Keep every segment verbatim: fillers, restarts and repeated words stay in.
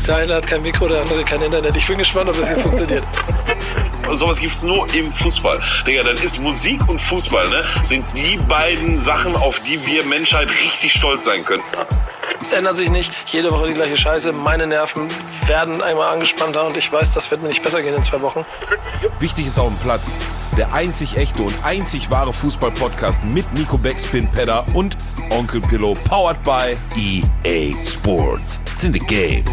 Der eine hat kein Mikro, der andere kein Internet. Ich bin gespannt, ob das hier funktioniert. Sowas gibt's nur im Fußball. Digga, dann ist Musik und Fußball, ne, sind die beiden Sachen, auf die wir Menschheit richtig stolz sein können. Es ändert sich nicht. Jede Woche die gleiche Scheiße. Meine Nerven werden einmal angespannter und ich weiß, das wird mir nicht besser gehen in zwei Wochen. Wichtig ist auf dem Platz. Der einzig echte und einzig wahre Fußball-Podcast mit Nico Backspin Pedder und Onkel Pillow, powered by E A Sports. It's in the game.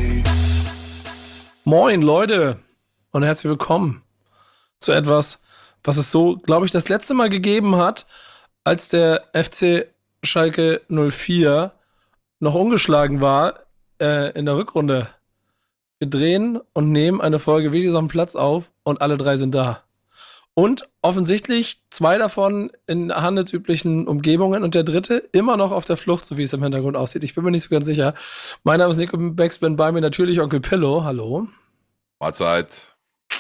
Moin Leute und herzlich willkommen zu etwas, was es so, glaube ich, das letzte Mal gegeben hat, als der F C Schalke null vier noch ungeschlagen war äh, in der Rückrunde. Wir drehen und nehmen eine Folge Videos auf dem Platz auf und alle drei sind da. Und offensichtlich zwei davon in handelsüblichen Umgebungen und der dritte immer noch auf der Flucht, so wie es im Hintergrund aussieht. Ich bin mir nicht so ganz sicher. Mein Name ist Nico Backspin, bei mir natürlich Onkel Pillow. Hallo. Mahlzeit.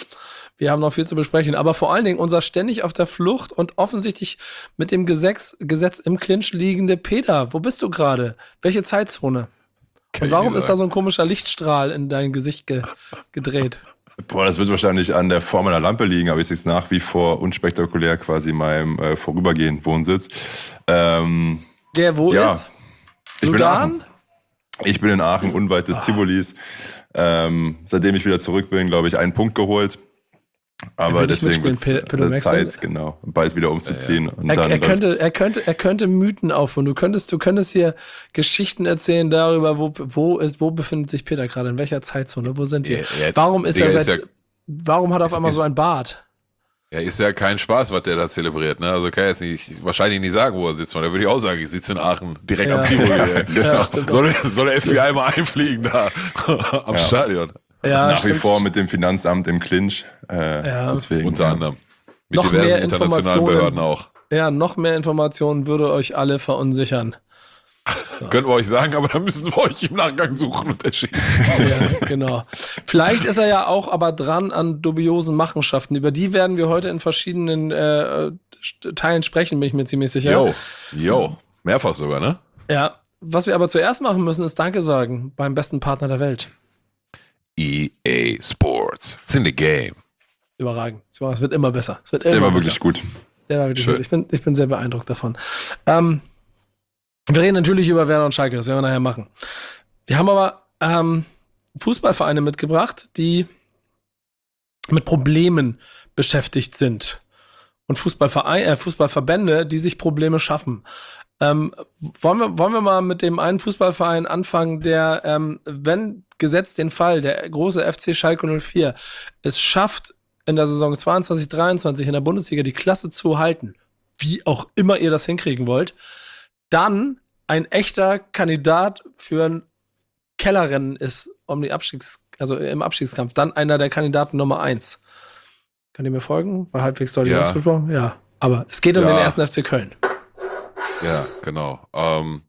Wir haben noch viel zu besprechen, aber vor allen Dingen unser ständig auf der Flucht und offensichtlich mit dem Gesetz, Gesetz im Clinch liegende Peter. Wo bist du gerade? Welche Zeitzone? Und warum ist da so ein komischer Lichtstrahl in dein Gesicht ge- gedreht? Boah, das wird wahrscheinlich an der Form meiner Lampe liegen, aber ich sehe es nach wie vor unspektakulär quasi in meinem äh, vorübergehenden Wohnsitz. Ähm, Der wo ja, ist? Ich Sudan? bin, ich bin in Aachen, unweit des ah. Tivolis. Ähm, seitdem ich wieder zurück bin, glaube ich, einen Punkt geholt. Aber deswegen wird es Zeit, genau, bald wieder umzuziehen. Ja, ja. Und er, dann er, könnte, er, könnte, er könnte Mythen aufbauen. Du könntest, du könntest hier Geschichten erzählen darüber, wo, wo, ist, wo befindet sich Peter gerade, in welcher Zeitzone, wo sind wir? Ja, ja, warum ist er seit, ist ja, warum hat er auf einmal ist, so ein Bart? Ja, ist ja kein Spaß, was der da zelebriert, ne? Also kann er jetzt nicht, wahrscheinlich nicht sagen, wo er sitzt. Da würde ich auch sagen, ich sitze in Aachen, direkt ja. am Tivoli. Ja, soll, soll der F B I mal einfliegen da am ja. Stadion? Ja, nach stimmt. wie vor mit dem Finanzamt im Clinch. Äh, ja. deswegen, Unter ja. anderem. Mit noch diversen mehr internationalen Behörden auch. Ja, noch mehr Informationen würde euch alle verunsichern. So. Können wir euch sagen, aber dann müssen wir euch im Nachgang suchen und erschießen. Ja, genau. Vielleicht ist er ja auch aber dran an dubiosen Machenschaften. Über die werden wir heute in verschiedenen äh, Teilen sprechen, bin ich mir ziemlich sicher. Jo, jo. Mehrfach sogar, ne? Ja. Was wir aber zuerst machen müssen, ist Danke sagen beim besten Partner der Welt. E A Sports. It's in the game. Überragend. Es wird immer besser. Es wird immer Der war besser. wirklich gut. Der war wirklich Schön. gut. Ich bin, ich bin sehr beeindruckt davon. Ähm, wir reden natürlich über Werder und Schalke, das werden wir nachher machen. Wir haben aber ähm, Fußballvereine mitgebracht, die mit Problemen beschäftigt sind. Und Fußballvereine, äh, Fußballverbände, die sich Probleme schaffen. Ähm, wollen wir, wollen wir mal mit dem einen Fußballverein anfangen, der, ähm, wenn gesetzt den Fall, der große F C Schalke null vier, es schafft, in der Saison zweiundzwanzig dreiundzwanzig in der Bundesliga die Klasse zu halten, wie auch immer ihr das hinkriegen wollt, dann ein echter Kandidat für ein Kellerrennen ist, um die Abstiegs-, also im Abstiegskampf, dann einer der Kandidaten Nummer eins. Könnt ihr mir folgen? War halbwegs deutlich ja. ausgesprochen? Ja. Aber es geht um ja. den ersten F C Köln. Ja, genau. Ähm,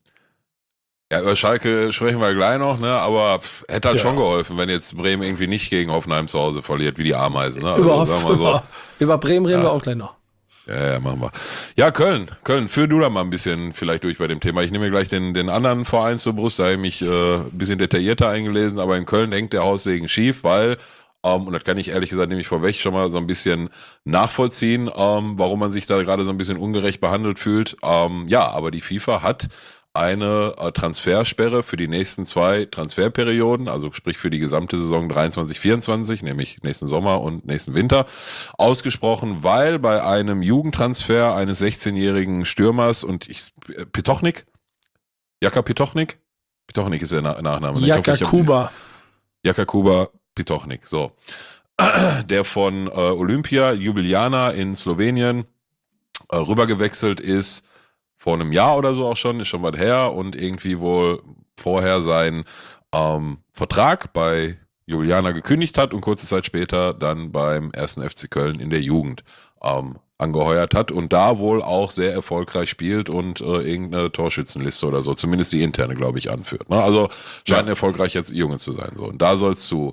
ja, über Schalke sprechen wir gleich noch, ne? Aber pff, hätte halt ja. schon geholfen, wenn jetzt Bremen irgendwie nicht gegen Hoffenheim zu Hause verliert, wie die Ameisen. Ne? Also, Überhaupt, sagen wir so. über, über Bremen reden ja. wir auch gleich noch. Ja, ja, machen wir. Ja, Köln. Köln, führ du da mal ein bisschen vielleicht durch bei dem Thema. Ich nehme mir gleich den, den anderen Verein zur Brust, da habe ich mich äh, ein bisschen detaillierter eingelesen, aber in Köln hängt der Haussegen schief, weil Um, und das kann ich ehrlich gesagt nämlich vorweg schon mal so ein bisschen nachvollziehen, um, warum man sich da gerade so ein bisschen ungerecht behandelt fühlt. Um, ja, aber die FIFA hat eine äh, Transfersperre für die nächsten zwei Transferperioden, also sprich für die gesamte Saison dreiundzwanzig vierundzwanzig, nämlich nächsten Sommer und nächsten Winter, ausgesprochen, weil bei einem Jugendtransfer eines sechzehnjährigen Stürmers und ich, äh, Pitochnik? Jaka Pitochnik? Pitochnik ist der Na- Nachname. Jaka Kuba. Jaka Kuba. Pitochnik, so. Der von äh, Olympia, Ljubljana in Slowenien äh, rübergewechselt ist, vor einem Jahr oder so auch schon, ist schon was her und irgendwie wohl vorher seinen ähm, Vertrag bei Ljubljana gekündigt hat und kurze Zeit später dann beim ersten F C Köln in der Jugend ähm, angeheuert hat und da wohl auch sehr erfolgreich spielt und äh, irgendeine Torschützenliste oder so, zumindest die interne, glaube ich, anführt. Ne? Also scheint ja. erfolgreich jetzt Junge zu sein. So. Und da sollst du,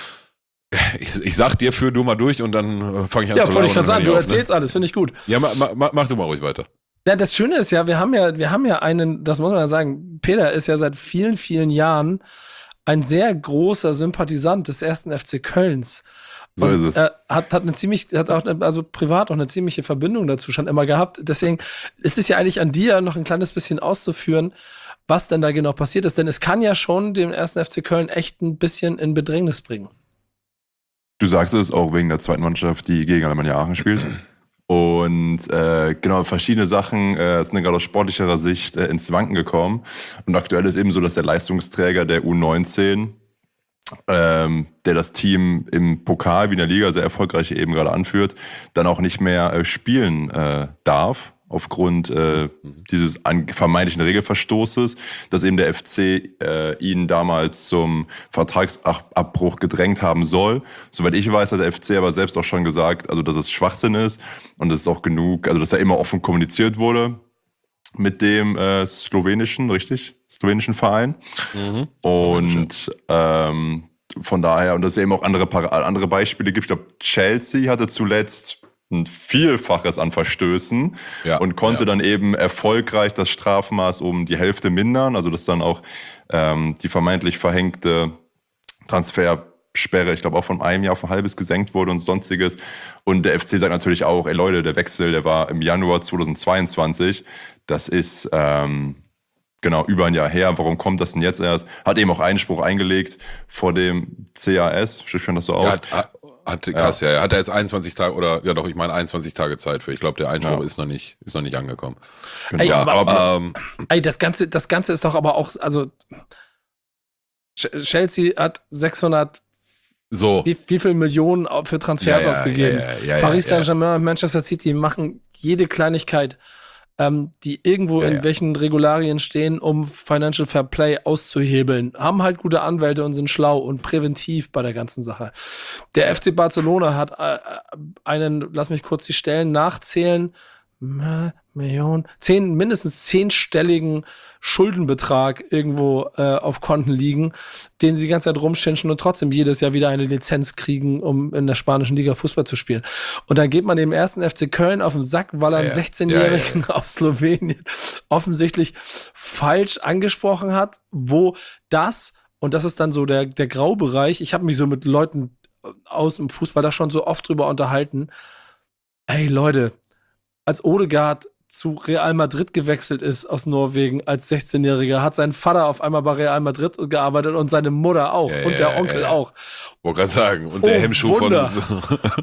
ich, ich sag dir, führ du mal durch und dann äh, fange ich an ja, zu labern. Ja, wollte ich gerade sagen, du auf, erzählst ne? alles, finde ich gut. Ja, ma, ma, mach du mal ruhig weiter. Ja, das Schöne ist ja, wir haben ja, wir haben ja einen, das muss man ja sagen, Peter ist ja seit vielen, vielen Jahren ein sehr großer Sympathisant des ersten F C Kölns. So und ist es. Er hat, hat eine ziemlich, hat auch eine, also privat auch eine ziemliche Verbindung dazu schon immer gehabt. Deswegen ist es ja eigentlich an dir, noch ein kleines bisschen auszuführen, was denn da genau passiert ist. Denn es kann ja schon den ersten F C Köln echt ein bisschen in Bedrängnis bringen. Du sagst es auch wegen der zweiten Mannschaft, die gegen Alemannia Aachen spielt. Und äh, genau, verschiedene Sachen äh, sind gerade aus sportlicherer Sicht äh, ins Wanken gekommen. Und aktuell ist eben so, dass der Leistungsträger der U neunzehn, ähm, der das Team im Pokal wie in der Liga sehr erfolgreich eben gerade anführt, dann auch nicht mehr äh, spielen äh, darf. Aufgrund äh, dieses an, vermeintlichen Regelverstoßes, dass eben der F C äh, ihn damals zum Vertragsabbruch gedrängt haben soll. Soweit ich weiß, hat der F C aber selbst auch schon gesagt, also dass es Schwachsinn ist und dass es auch genug, also dass da immer offen kommuniziert wurde mit dem äh, slowenischen, richtig? Slowenischen Verein. Mhm. Und ähm, von daher, und dass es eben auch andere, andere Beispiele gibt. Ich glaube, Chelsea hatte zuletzt ein Vielfaches an Verstößen ja, und konnte ja. dann eben erfolgreich das Strafmaß um die Hälfte mindern, also dass dann auch ähm, die vermeintlich verhängte Transfersperre, ich glaube auch von einem Jahr auf ein halbes gesenkt wurde und sonstiges. Und der F C sagt natürlich auch, ey Leute, der Wechsel, der war im Januar zweitausendzweiundzwanzig, das ist ähm, genau über ein Jahr her, warum kommt das denn jetzt erst? Hat eben auch Einspruch eingelegt vor dem C A S, spricht man das so aus? Ja, Hat, krass, ja. ja. Hat er jetzt einundzwanzig Tage, oder, ja doch, ich meine einundzwanzig Tage Zeit für. Ich glaube, der Einspruch ja. ist noch nicht, ist noch nicht angekommen. Ey, ja, aber, aber ähm, ey, das Ganze, das Ganze ist doch aber auch, also, Chelsea hat sechshundert, so. wie, wie viel Millionen für Transfers ja, ja, ausgegeben? Ja, ja, ja, Paris ja, Saint-Germain ja. und Manchester City machen jede Kleinigkeit, ähm, die irgendwo ja, in ja. welchen Regularien stehen, um Financial Fair Play auszuhebeln, haben halt gute Anwälte und sind schlau und präventiv bei der ganzen Sache. Der F C Barcelona hat äh, einen, lass mich kurz die Stellen nachzählen, Millionen, zehn, mindestens zehnstelligen Schuldenbetrag irgendwo äh, auf Konten liegen, den sie die ganze Zeit rumschinschen und trotzdem jedes Jahr wieder eine Lizenz kriegen, um in der spanischen Liga Fußball zu spielen. Und dann geht man dem ersten F C Köln auf den Sack, weil er einen ja, sechzehnjährigen ja, ja. aus Slowenien offensichtlich falsch angesprochen hat, wo das, und das ist dann so der, der Graubereich, ich habe mich so mit Leuten aus dem Fußball da schon so oft drüber unterhalten, ey Leute, als Odegaard zu Real Madrid gewechselt ist aus Norwegen als sechzehnjähriger, hat sein Vater auf einmal bei Real Madrid gearbeitet und seine Mutter auch ja, und ja, der Onkel ja, ja. auch. Wollte gerade sagen. Und der oh, Hemmschuh Wunder. von...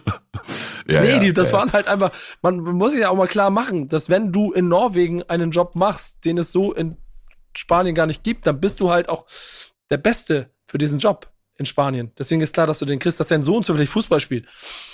ja, nee, die, das ja, waren ja. halt einfach, man muss sich ja auch mal klar machen, dass wenn du in Norwegen einen Job machst, den es so in Spanien gar nicht gibt, dann bist du halt auch der Beste für diesen Job in Spanien. Deswegen ist klar, dass du den kriegst, dass dein Sohn zufällig Fußball spielt.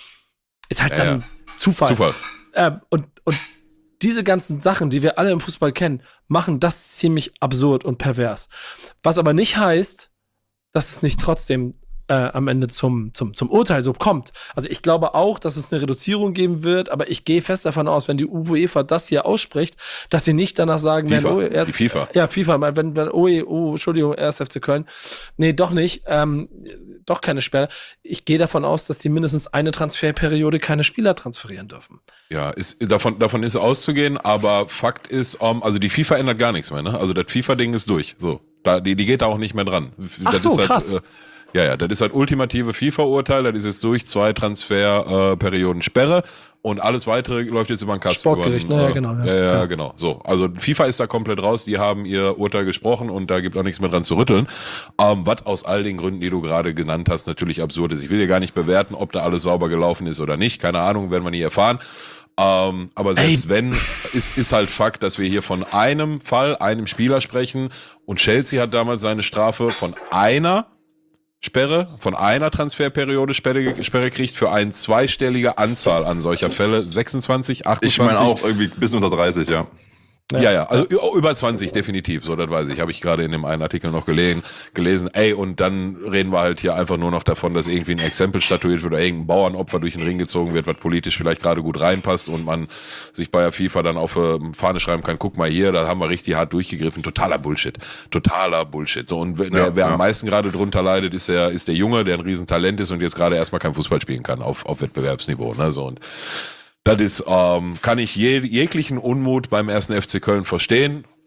Ist halt ja, dann ja. Zufall. Zufall. Ähm, und, und diese ganzen Sachen, die wir alle im Fußball kennen, machen das ziemlich absurd und pervers. Was aber nicht heißt, dass es nicht trotzdem äh, am Ende zum, zum, zum Urteil so kommt. Also ich glaube auch, dass es eine Reduzierung geben wird, aber ich gehe fest davon aus, wenn die UEFA das hier ausspricht, dass sie nicht danach sagen FIFA, werden, oh, er, die FIFA. Ja, FIFA, wenn, wenn oh, oh, Entschuldigung, erst F C Köln. Nee, doch nicht, ähm, doch keine Sperre. Ich gehe davon aus, dass die mindestens eine Transferperiode keine Spieler transferieren dürfen. Ja, ist, davon, davon ist auszugehen, aber Fakt ist, um, also die FIFA ändert gar nichts mehr, ne? Also das FIFA-Ding ist durch, so. Da, die, die geht da auch nicht mehr dran. Ach das so, ist halt, krass. Äh, Ja, ja, das ist halt ultimative FIFA-Urteil, das ist jetzt durch zwei Transferperioden äh, Sperre und alles weitere läuft jetzt über den Kasten. Sportgericht, ne, ja, genau. Ja, ja, ja, genau. So, also FIFA ist da komplett raus, die haben ihr Urteil gesprochen und da gibt auch nichts mehr dran zu rütteln. Ähm, was aus all den Gründen, die du gerade genannt hast, natürlich absurd ist. Ich will dir gar nicht bewerten, ob da alles sauber gelaufen ist oder nicht. Keine Ahnung, werden wir nie erfahren. Ähm, aber selbst Ey. wenn, ist, ist halt Fakt, dass wir hier von einem Fall, einem Spieler sprechen und Chelsea hat damals seine Strafe von einer Sperre, von einer Transferperiode Sperre, Sperre kriegt für eine zweistellige Anzahl an solcher Fälle. sechsundzwanzig, achtundzwanzig. Ich meine auch irgendwie bis unter dreißig, ja. Ja, ja, ja, also über zwanzig definitiv, so, das weiß ich, habe ich gerade in dem einen Artikel noch gelesen, gelesen, ey, und dann reden wir halt hier einfach nur noch davon, dass irgendwie ein Exempel statuiert wird oder irgendein Bauernopfer durch den Ring gezogen wird, was politisch vielleicht gerade gut reinpasst und man sich bei der FIFA dann auf äh, Fahne schreiben kann, guck mal hier, da haben wir richtig hart durchgegriffen, totaler Bullshit, totaler Bullshit, so, und wer, ja, wer ja. am meisten gerade drunter leidet, ist der, ist der Junge, der ein Riesentalent ist und jetzt gerade erstmal kein Fußball spielen kann auf, auf Wettbewerbsniveau, ne, so, und das ist, ähm, kann ich je, jeglichen Unmut beim ersten F C Köln verstehen.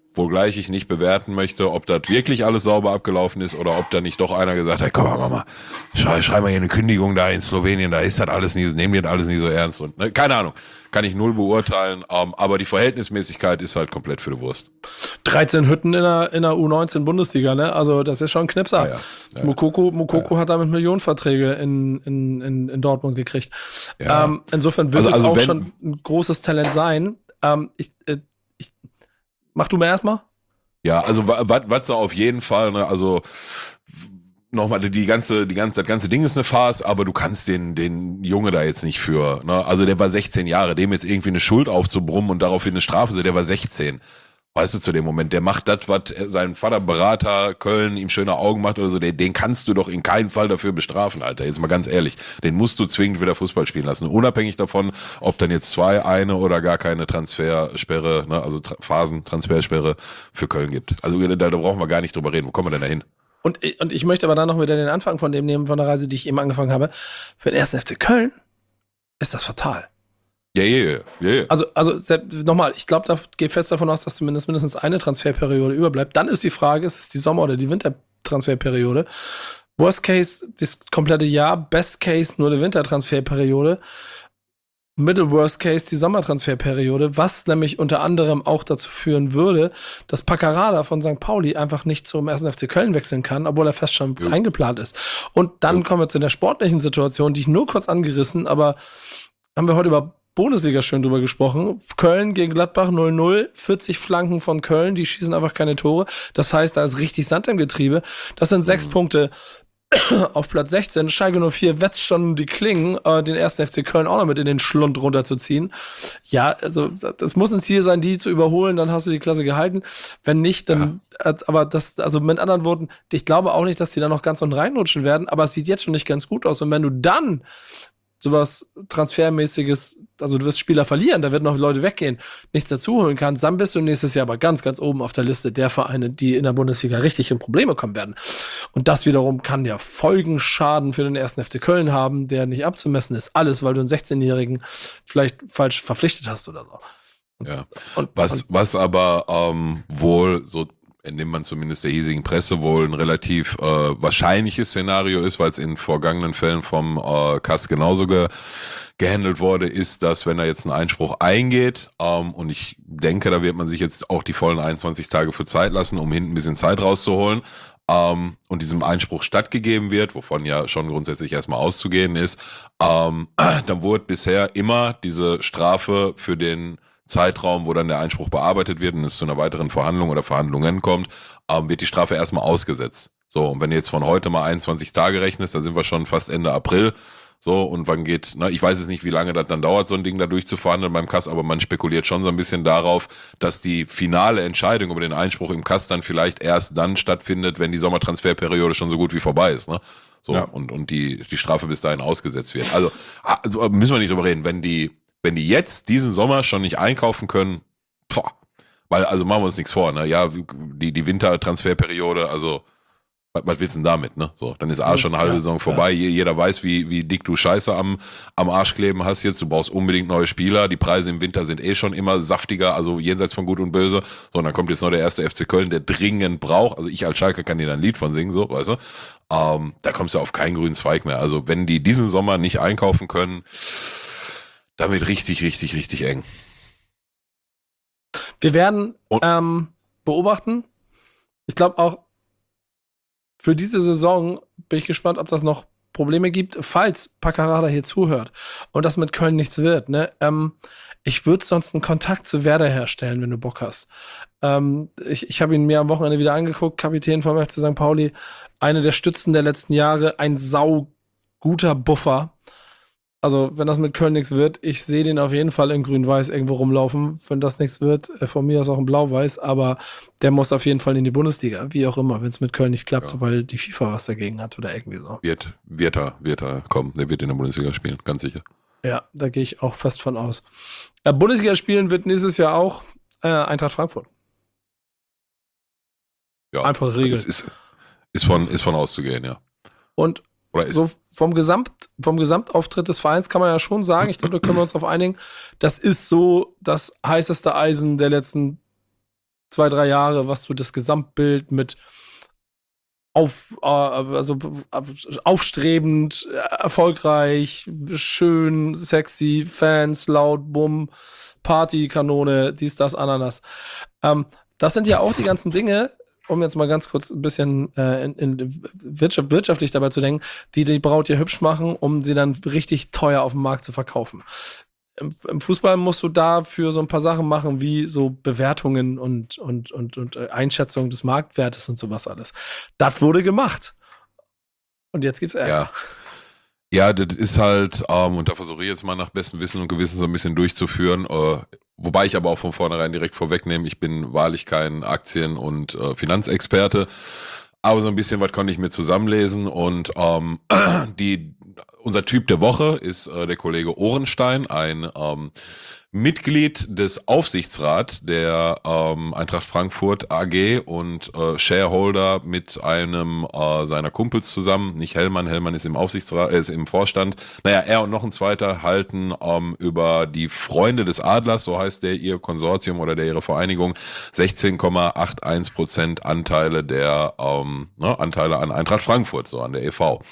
Wohlgleich ich nicht bewerten möchte, ob das wirklich alles sauber abgelaufen ist oder ob da nicht doch einer gesagt hat, komm mal, Mama, schrei, schrei mal hier eine Kündigung da in Slowenien, da ist das alles nie, nehmen die das alles nie so ernst. Und, ne, keine Ahnung, kann ich null beurteilen, ähm, aber die Verhältnismäßigkeit ist halt komplett für die Wurst. dreizehn Hütten in der, in der U neunzehn Bundesliga, ne? Also das ist schon ein Knipser. Ja, ja. Ja, Mukoko, Mukoko ja. hat damit Millionenverträge in, in, in, in Dortmund gekriegt. Ja. Ähm, insofern wird Also- es also auch wenn- schon ein großes Talent sein. Ähm, ich, äh, ich, mach du mal erstmal. Ja, also was da auf jeden Fall, ne, also nochmal, die ganze, die ganze, das ganze Ding ist eine Farce, aber du kannst den, den Junge da jetzt nicht für, ne, also der war sechzehn Jahre, dem jetzt irgendwie eine Schuld aufzubrummen und daraufhin eine Strafe, der war sechzehn. Weißt du, zu dem Moment, der macht das, was sein Vater Berater Köln ihm schöne Augen macht oder so, den, den kannst du doch in keinem Fall dafür bestrafen, Alter. Jetzt mal ganz ehrlich. Den musst du zwingend wieder Fußball spielen lassen. Unabhängig davon, ob dann jetzt zwei, eine oder gar keine Transfersperre, ne, also Tra- Phasen-Transfersperre für Köln gibt. Also da, da brauchen wir gar nicht drüber reden. Wo kommen wir denn da hin? Und, und ich möchte aber dann noch wieder den Anfang von dem nehmen, von der Reise, die ich eben angefangen habe. Für den ersten F C Köln ist das fatal. Ja, ja, ja, ja. Also, also nochmal, ich glaube, da gehe fest davon aus, dass zumindest mindestens eine Transferperiode überbleibt. Dann ist die Frage, ist es die Sommer- oder die Wintertransferperiode? Worst Case, das komplette Jahr. Best Case, nur die Wintertransferperiode. Middle Worst Case, die Sommertransferperiode. Was nämlich unter anderem auch dazu führen würde, dass Paccarada von Sankt Pauli einfach nicht zum ersten F C Köln wechseln kann, obwohl er fest schon Jo. eingeplant ist. Und dann Jo. kommen wir zu der sportlichen Situation, die ich nur kurz angerissen, aber haben wir heute über Bundesliga schön drüber gesprochen. Köln gegen Gladbach null null, vierzig Flanken von Köln, die schießen einfach keine Tore. Das heißt, da ist richtig Sand im Getriebe. Das sind sechs Mhm. Punkte auf Platz sechzehn. Schalke null vier wetzt schon die Klingen, äh, den ersten F C Köln auch noch mit in den Schlund runterzuziehen. Ja, also das muss ein Ziel sein, die zu überholen, dann hast du die Klasse gehalten. Wenn nicht, dann, äh, aber das, also mit anderen Worten, ich glaube auch nicht, dass die da noch ganz unten reinrutschen werden, aber es sieht jetzt schon nicht ganz gut aus. Und wenn du dann sowas Transfermäßiges, also du wirst Spieler verlieren, da werden noch Leute weggehen, nichts dazuholen kannst, dann bist du nächstes Jahr aber ganz, ganz oben auf der Liste der Vereine, die in der Bundesliga richtig in Probleme kommen werden. Und das wiederum kann ja Folgenschaden für den ersten F C Köln haben, der nicht abzumessen ist. Alles, weil du einen sechzehnjährigen vielleicht falsch verpflichtet hast oder so. Ja. Und, Was, und, was aber ähm, wohl, so entnimmt man zumindest der hiesigen Presse, wohl ein relativ äh, wahrscheinliches Szenario ist, weil es in vergangenen Fällen vom äh, Kass genauso ge gehandelt wurde, ist, dass wenn er jetzt einen Einspruch eingeht, ähm, und ich denke, da wird man sich jetzt auch die vollen einundzwanzig Tage für Zeit lassen, um hinten ein bisschen Zeit rauszuholen, ähm, und diesem Einspruch stattgegeben wird, wovon ja schon grundsätzlich erstmal auszugehen ist, ähm, dann wurde bisher immer diese Strafe für den Zeitraum, wo dann der Einspruch bearbeitet wird und es zu einer weiteren Verhandlung oder Verhandlungen kommt, ähm, wird die Strafe erstmal ausgesetzt. So, und wenn du jetzt von heute mal einundzwanzig Tage rechnest, dann sind wir schon fast Ende April. So, und wann geht, na, ich weiß jetzt nicht, wie lange das dann dauert, so ein Ding da durchzuverhandeln beim Kass, aber man spekuliert schon so ein bisschen darauf, dass die finale Entscheidung über den Einspruch im Kass dann vielleicht erst dann stattfindet, wenn die Sommertransferperiode schon so gut wie vorbei ist, ne? So, Ja. und, und die, die Strafe bis dahin ausgesetzt wird. Also, also müssen wir nicht drüber reden, wenn die, wenn die jetzt diesen Sommer schon nicht einkaufen können, boah, weil, also machen wir uns nichts vor, ne? Ja, die, die Wintertransferperiode, also, was, was willst du denn damit, ne? So, dann ist A schon eine halbe Ja, Saison vorbei. Ja. Jeder weiß, wie, wie dick du Scheiße am, am Arsch kleben hast jetzt. Du brauchst unbedingt neue Spieler. Die Preise im Winter sind eh schon immer saftiger, also jenseits von Gut und Böse. So, und dann kommt jetzt noch der erste F C Köln, der dringend braucht. Also ich als Schalke kann dir da ein Lied von singen, so, weißt du? Ähm, da kommst du auf keinen grünen Zweig mehr. Also, wenn die diesen Sommer nicht einkaufen können, dann wird richtig, richtig, richtig eng. wir werden Und- ähm, beobachten. Ich glaube auch, für diese Saison bin ich gespannt, ob das noch Probleme gibt, falls Paccarada hier zuhört und das mit Köln nichts wird. Ne? Ähm, ich würde sonst einen Kontakt zu Werder herstellen, wenn du Bock hast. Ähm, ich ich habe ihn mir am Wochenende wieder angeguckt, Kapitän vom F C Sankt Pauli, eine der Stützen der letzten Jahre, ein sauguter Buffer. Also, wenn das mit Köln nichts wird, ich sehe den auf jeden Fall in Grün-Weiß irgendwo rumlaufen. Wenn das nichts wird, äh, von mir aus auch in Blau-Weiß, aber der muss auf jeden Fall in die Bundesliga, wie auch immer, wenn es mit Köln nicht klappt, Ja. weil die FIFA was dagegen hat oder irgendwie so. Wird, wird er, wird er kommen. Der wird in der Bundesliga spielen, ganz sicher. Ja, da gehe ich auch fest von aus. Äh, Bundesliga spielen wird nächstes Jahr auch äh, Eintracht Frankfurt. Ja, Einfache Regel. Es ist, ist, von, ist von auszugehen, ja. Und Oder ist, so vom, Gesamt, vom Gesamtauftritt des Vereins kann man ja schon sagen, ich glaube, da können wir uns auf einigen, das ist so das heißeste Eisen der letzten zwei, drei Jahre, was so das Gesamtbild mit auf, äh, also aufstrebend, erfolgreich, schön, sexy, Fans, laut, bumm, Partykanone, dies, das, Ananas. Ähm, das sind ja auch die ganzen Dinge, um jetzt mal ganz kurz ein bisschen äh, in, in Wirtschaft, wirtschaftlich dabei zu denken, die die Braut ja hübsch machen, um sie dann richtig teuer auf dem Markt zu verkaufen. Im, im Fußball musst du dafür so ein paar Sachen machen, wie so Bewertungen und, und, und, und Einschätzung des Marktwertes und sowas alles. Das wurde gemacht. Und jetzt gibt's Ärger. Ja. Ja, das ist halt, ähm, und da versuche ich jetzt mal nach bestem Wissen und Gewissen so ein bisschen durchzuführen, äh, wobei ich aber auch von vornherein direkt vorwegnehme, ich bin wahrlich kein Aktien- und äh, Finanzexperte, aber so ein bisschen was konnte ich mir zusammenlesen und ähm, die, unser Typ der Woche ist äh, der Kollege Ohrenstein, ein ähm, Mitglied des Aufsichtsrats der ähm, Eintracht Frankfurt A G und äh, Shareholder mit einem äh, seiner Kumpels zusammen, nicht Hellmann, Hellmann ist im Aufsichtsrat, äh, ist im Vorstand. Naja, er und noch ein zweiter halten ähm, über die Freunde des Adlers, so heißt der ihr Konsortium oder der ihre Vereinigung, sechzehn Komma einundachtzig Prozent Anteile der ähm, ne, Anteile an Eintracht Frankfurt, so an der E V.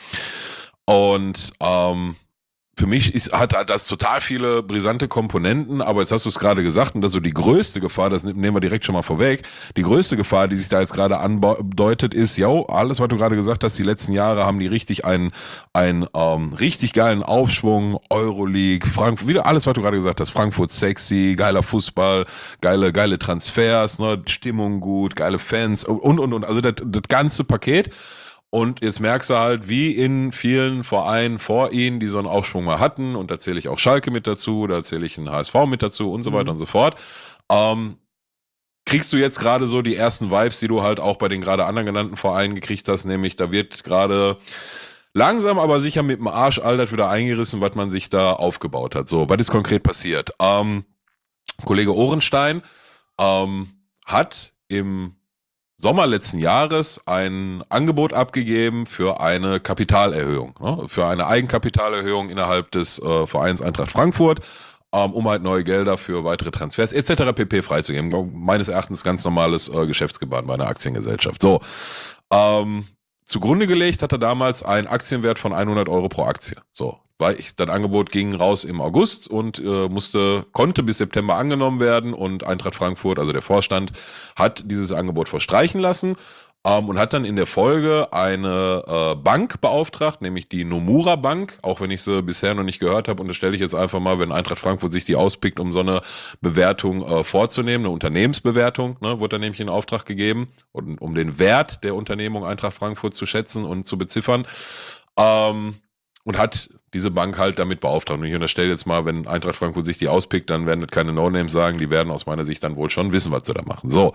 Und ähm, für mich ist, hat, hat das total viele brisante Komponenten, aber jetzt hast du es gerade gesagt und das ist so die größte Gefahr, das nehmen wir direkt schon mal vorweg, die größte Gefahr, die sich da jetzt gerade andeutet, ist, ja, alles, was du gerade gesagt hast, die letzten Jahre haben die richtig einen, einen ähm, richtig geilen Aufschwung, Euroleague, Frankfurt, wieder alles, was du gerade gesagt hast, Frankfurt sexy, geiler Fußball, geile, geile Transfers, ne, Stimmung gut, geile Fans und, und, und, also das, das ganze Paket. Und jetzt merkst du halt, wie in vielen Vereinen vor ihnen, die so einen Aufschwung mal hatten, und da zähle ich auch Schalke mit dazu, da zähle ich einen H S V mit dazu und so weiter mhm. und so fort, ähm, kriegst du jetzt gerade so die ersten Vibes, die du halt auch bei den gerade anderen genannten Vereinen gekriegt hast, nämlich da wird gerade langsam aber sicher mit dem Arsch all das wieder eingerissen, was man sich da aufgebaut hat. So, was ist konkret passiert? Ähm, Kollege Ohrenstein ähm, hat im Sommer letzten Jahres ein Angebot abgegeben für eine Kapitalerhöhung, ne? Für eine Eigenkapitalerhöhung innerhalb des äh, Vereins Eintracht Frankfurt, ähm, um halt neue Gelder für weitere Transfers et cetera pp. Freizugeben. Meines Erachtens ganz normales äh, Geschäftsgebaren bei einer Aktiengesellschaft. So, ähm, zugrunde gelegt hat er damals einen Aktienwert von hundert Euro pro Aktie. So, weil ich, das Angebot ging raus im August und äh, musste, konnte bis September angenommen werden und Eintracht Frankfurt, also der Vorstand, hat dieses Angebot verstreichen lassen ähm, und hat dann in der Folge eine äh, Bank beauftragt, nämlich die Nomura Bank, auch wenn ich sie bisher noch nicht gehört habe, und das stelle ich jetzt einfach mal, wenn Eintracht Frankfurt sich die auspickt, um so eine Bewertung äh, vorzunehmen, eine Unternehmensbewertung, ne, wurde dann nämlich in Auftrag gegeben, und, um den Wert der Unternehmung Eintracht Frankfurt zu schätzen und zu beziffern. Ähm, Und hat diese Bank halt damit beauftragt. Und ich unterstelle jetzt mal, wenn Eintracht Frankfurt sich die auspickt, dann werden das keine No-Names sagen, die werden aus meiner Sicht dann wohl schon wissen, was sie da machen. So,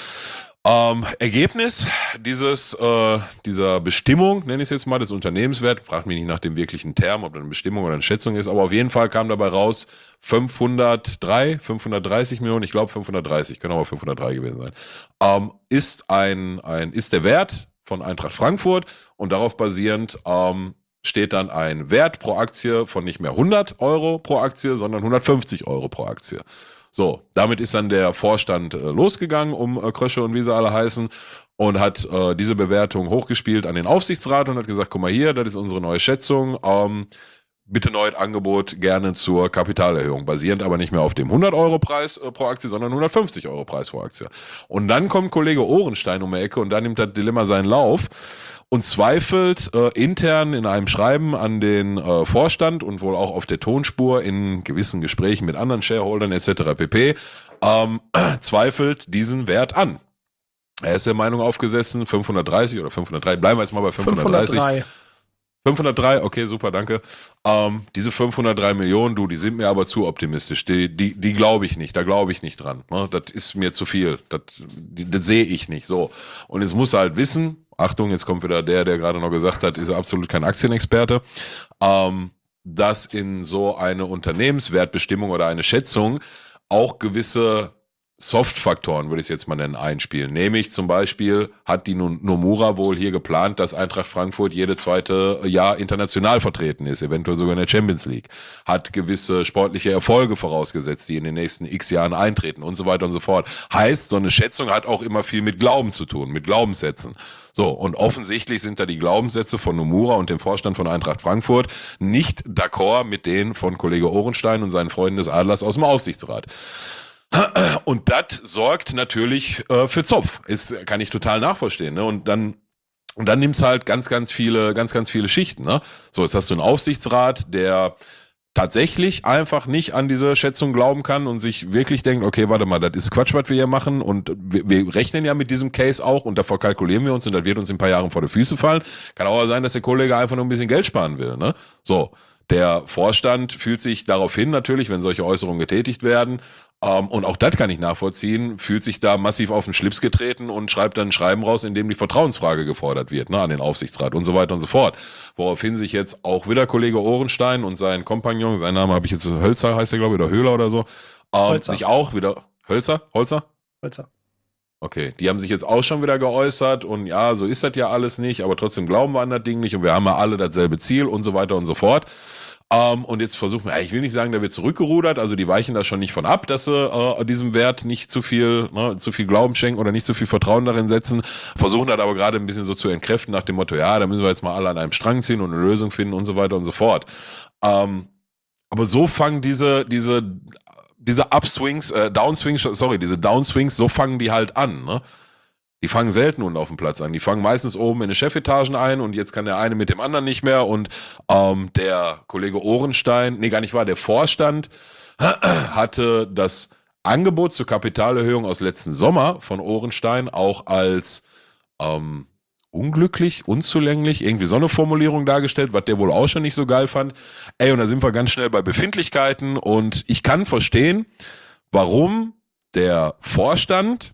ähm, Ergebnis dieses, äh, dieser Bestimmung, nenne ich es jetzt mal, des Unternehmenswerts, fragt mich nicht nach dem wirklichen Term, ob das eine Bestimmung oder eine Schätzung ist, aber auf jeden Fall kam dabei raus fünfhundertdrei, fünfhundertdreißig Millionen, ich glaube fünfhundertdreißig, können aber fünfhundertdrei gewesen sein, ähm, ist ein, ein, ist der Wert von Eintracht Frankfurt, und darauf basierend, ähm, steht dann ein Wert pro Aktie von nicht mehr hundert Euro pro Aktie, sondern hundertfünfzig Euro pro Aktie. So, damit ist dann der Vorstand äh, losgegangen, um äh, Krösche und wie sie alle heißen, und hat äh, diese Bewertung hochgespielt an den Aufsichtsrat und hat gesagt, guck mal hier, das ist unsere neue Schätzung, ähm, bitte neues Angebot gerne zur Kapitalerhöhung, basierend aber nicht mehr auf dem hundert Euro Preis äh, pro Aktie, sondern hundertfünfzig Euro Preis pro Aktie. Und dann kommt Kollege Ohrenstein um die Ecke und dann nimmt das Dilemma seinen Lauf und zweifelt äh, intern in einem Schreiben an den äh, Vorstand und wohl auch auf der Tonspur in gewissen Gesprächen mit anderen Shareholdern et cetera pp. Ähm, zweifelt diesen Wert an. Er ist der Meinung aufgesessen, fünfhundertdreißig oder fünfhundertdrei, bleiben wir jetzt mal bei fünfhundertdreißig. fünfhundertdrei. fünfhundertdrei, okay, super, danke. Ähm, diese fünfhundertdrei Millionen, du, die sind mir aber zu optimistisch. Die, die, die glaube ich nicht, da glaube ich nicht dran. Ne? Das ist mir zu viel. Das, das sehe ich nicht. So. Und jetzt muss er halt wissen, Achtung, jetzt kommt wieder der, der gerade noch gesagt hat, ist er absolut kein Aktienexperte, ähm, dass in so eine Unternehmenswertbestimmung oder eine Schätzung auch gewisse Soft-Faktoren, würde ich es jetzt mal nennen, einspielen. Nämlich zum Beispiel hat die Nomura wohl hier geplant, dass Eintracht Frankfurt jede zweite Jahr international vertreten ist, eventuell sogar in der Champions League. Hat gewisse sportliche Erfolge vorausgesetzt, die in den nächsten x Jahren eintreten und so weiter und so fort. Heißt, so eine Schätzung hat auch immer viel mit Glauben zu tun, mit Glaubenssätzen. So, und offensichtlich sind da die Glaubenssätze von Nomura und dem Vorstand von Eintracht Frankfurt nicht d'accord mit denen von Kollege Ohrenstein und seinen Freunden des Adlers aus dem Aufsichtsrat. Und das sorgt natürlich äh, für Zopf. Ist, kann ich total nachvollziehen. Ne? Und dann, und dann nimmt's halt ganz, ganz viele, ganz, ganz viele Schichten. Ne? So, jetzt hast du einen Aufsichtsrat, der tatsächlich einfach nicht an diese Schätzung glauben kann und sich wirklich denkt, okay, warte mal, das ist Quatsch, was wir hier machen und wir, wir rechnen ja mit diesem Case auch und davor kalkulieren wir uns und das wird uns in ein paar Jahren vor die Füße fallen. Kann auch sein, dass der Kollege einfach nur ein bisschen Geld sparen will. Ne? So, der Vorstand fühlt sich darauf hin natürlich, wenn solche Äußerungen getätigt werden, Um, und auch das kann ich nachvollziehen, fühlt sich da massiv auf den Schlips getreten und schreibt dann ein Schreiben raus, in dem die Vertrauensfrage gefordert wird, ne, an den Aufsichtsrat und so weiter und so fort. Woraufhin sich jetzt auch wieder Kollege Ohrenstein und sein Kompagnon, sein Name habe ich jetzt, Hölzer heißt er, glaube ich, oder Höhler oder so, ähm, sich auch wieder, Hölzer? Holzer? Holzer. Okay, die haben sich jetzt auch schon wieder geäußert und ja, so ist das ja alles nicht, aber trotzdem glauben wir an das Ding nicht und wir haben ja alle dasselbe Ziel und so weiter und so fort. Um, und jetzt versuchen wir, ich will nicht sagen, da wird zurückgerudert, also die weichen da schon nicht von ab, dass sie äh, diesem Wert nicht zu viel, ne, zu viel Glauben schenken oder nicht zu viel Vertrauen darin setzen, versuchen das aber gerade ein bisschen so zu entkräften nach dem Motto, ja, da müssen wir jetzt mal alle an einem Strang ziehen und eine Lösung finden und so weiter und so fort. Um, aber so fangen diese, diese, diese Upswings, äh, Downswings, sorry, diese Downswings, so fangen die halt an, ne? Die fangen selten unten auf dem Platz an. Die fangen meistens oben in den Chefetagen ein und jetzt kann der eine mit dem anderen nicht mehr und ähm, der Kollege Ohrenstein, nee, gar nicht wahr, der Vorstand hatte das Angebot zur Kapitalerhöhung aus letzten Sommer von Ohrenstein auch als ähm, unglücklich, unzulänglich, irgendwie so eine Formulierung dargestellt, was der wohl auch schon nicht so geil fand. Ey, und da sind wir ganz schnell bei Befindlichkeiten und ich kann verstehen, warum der Vorstand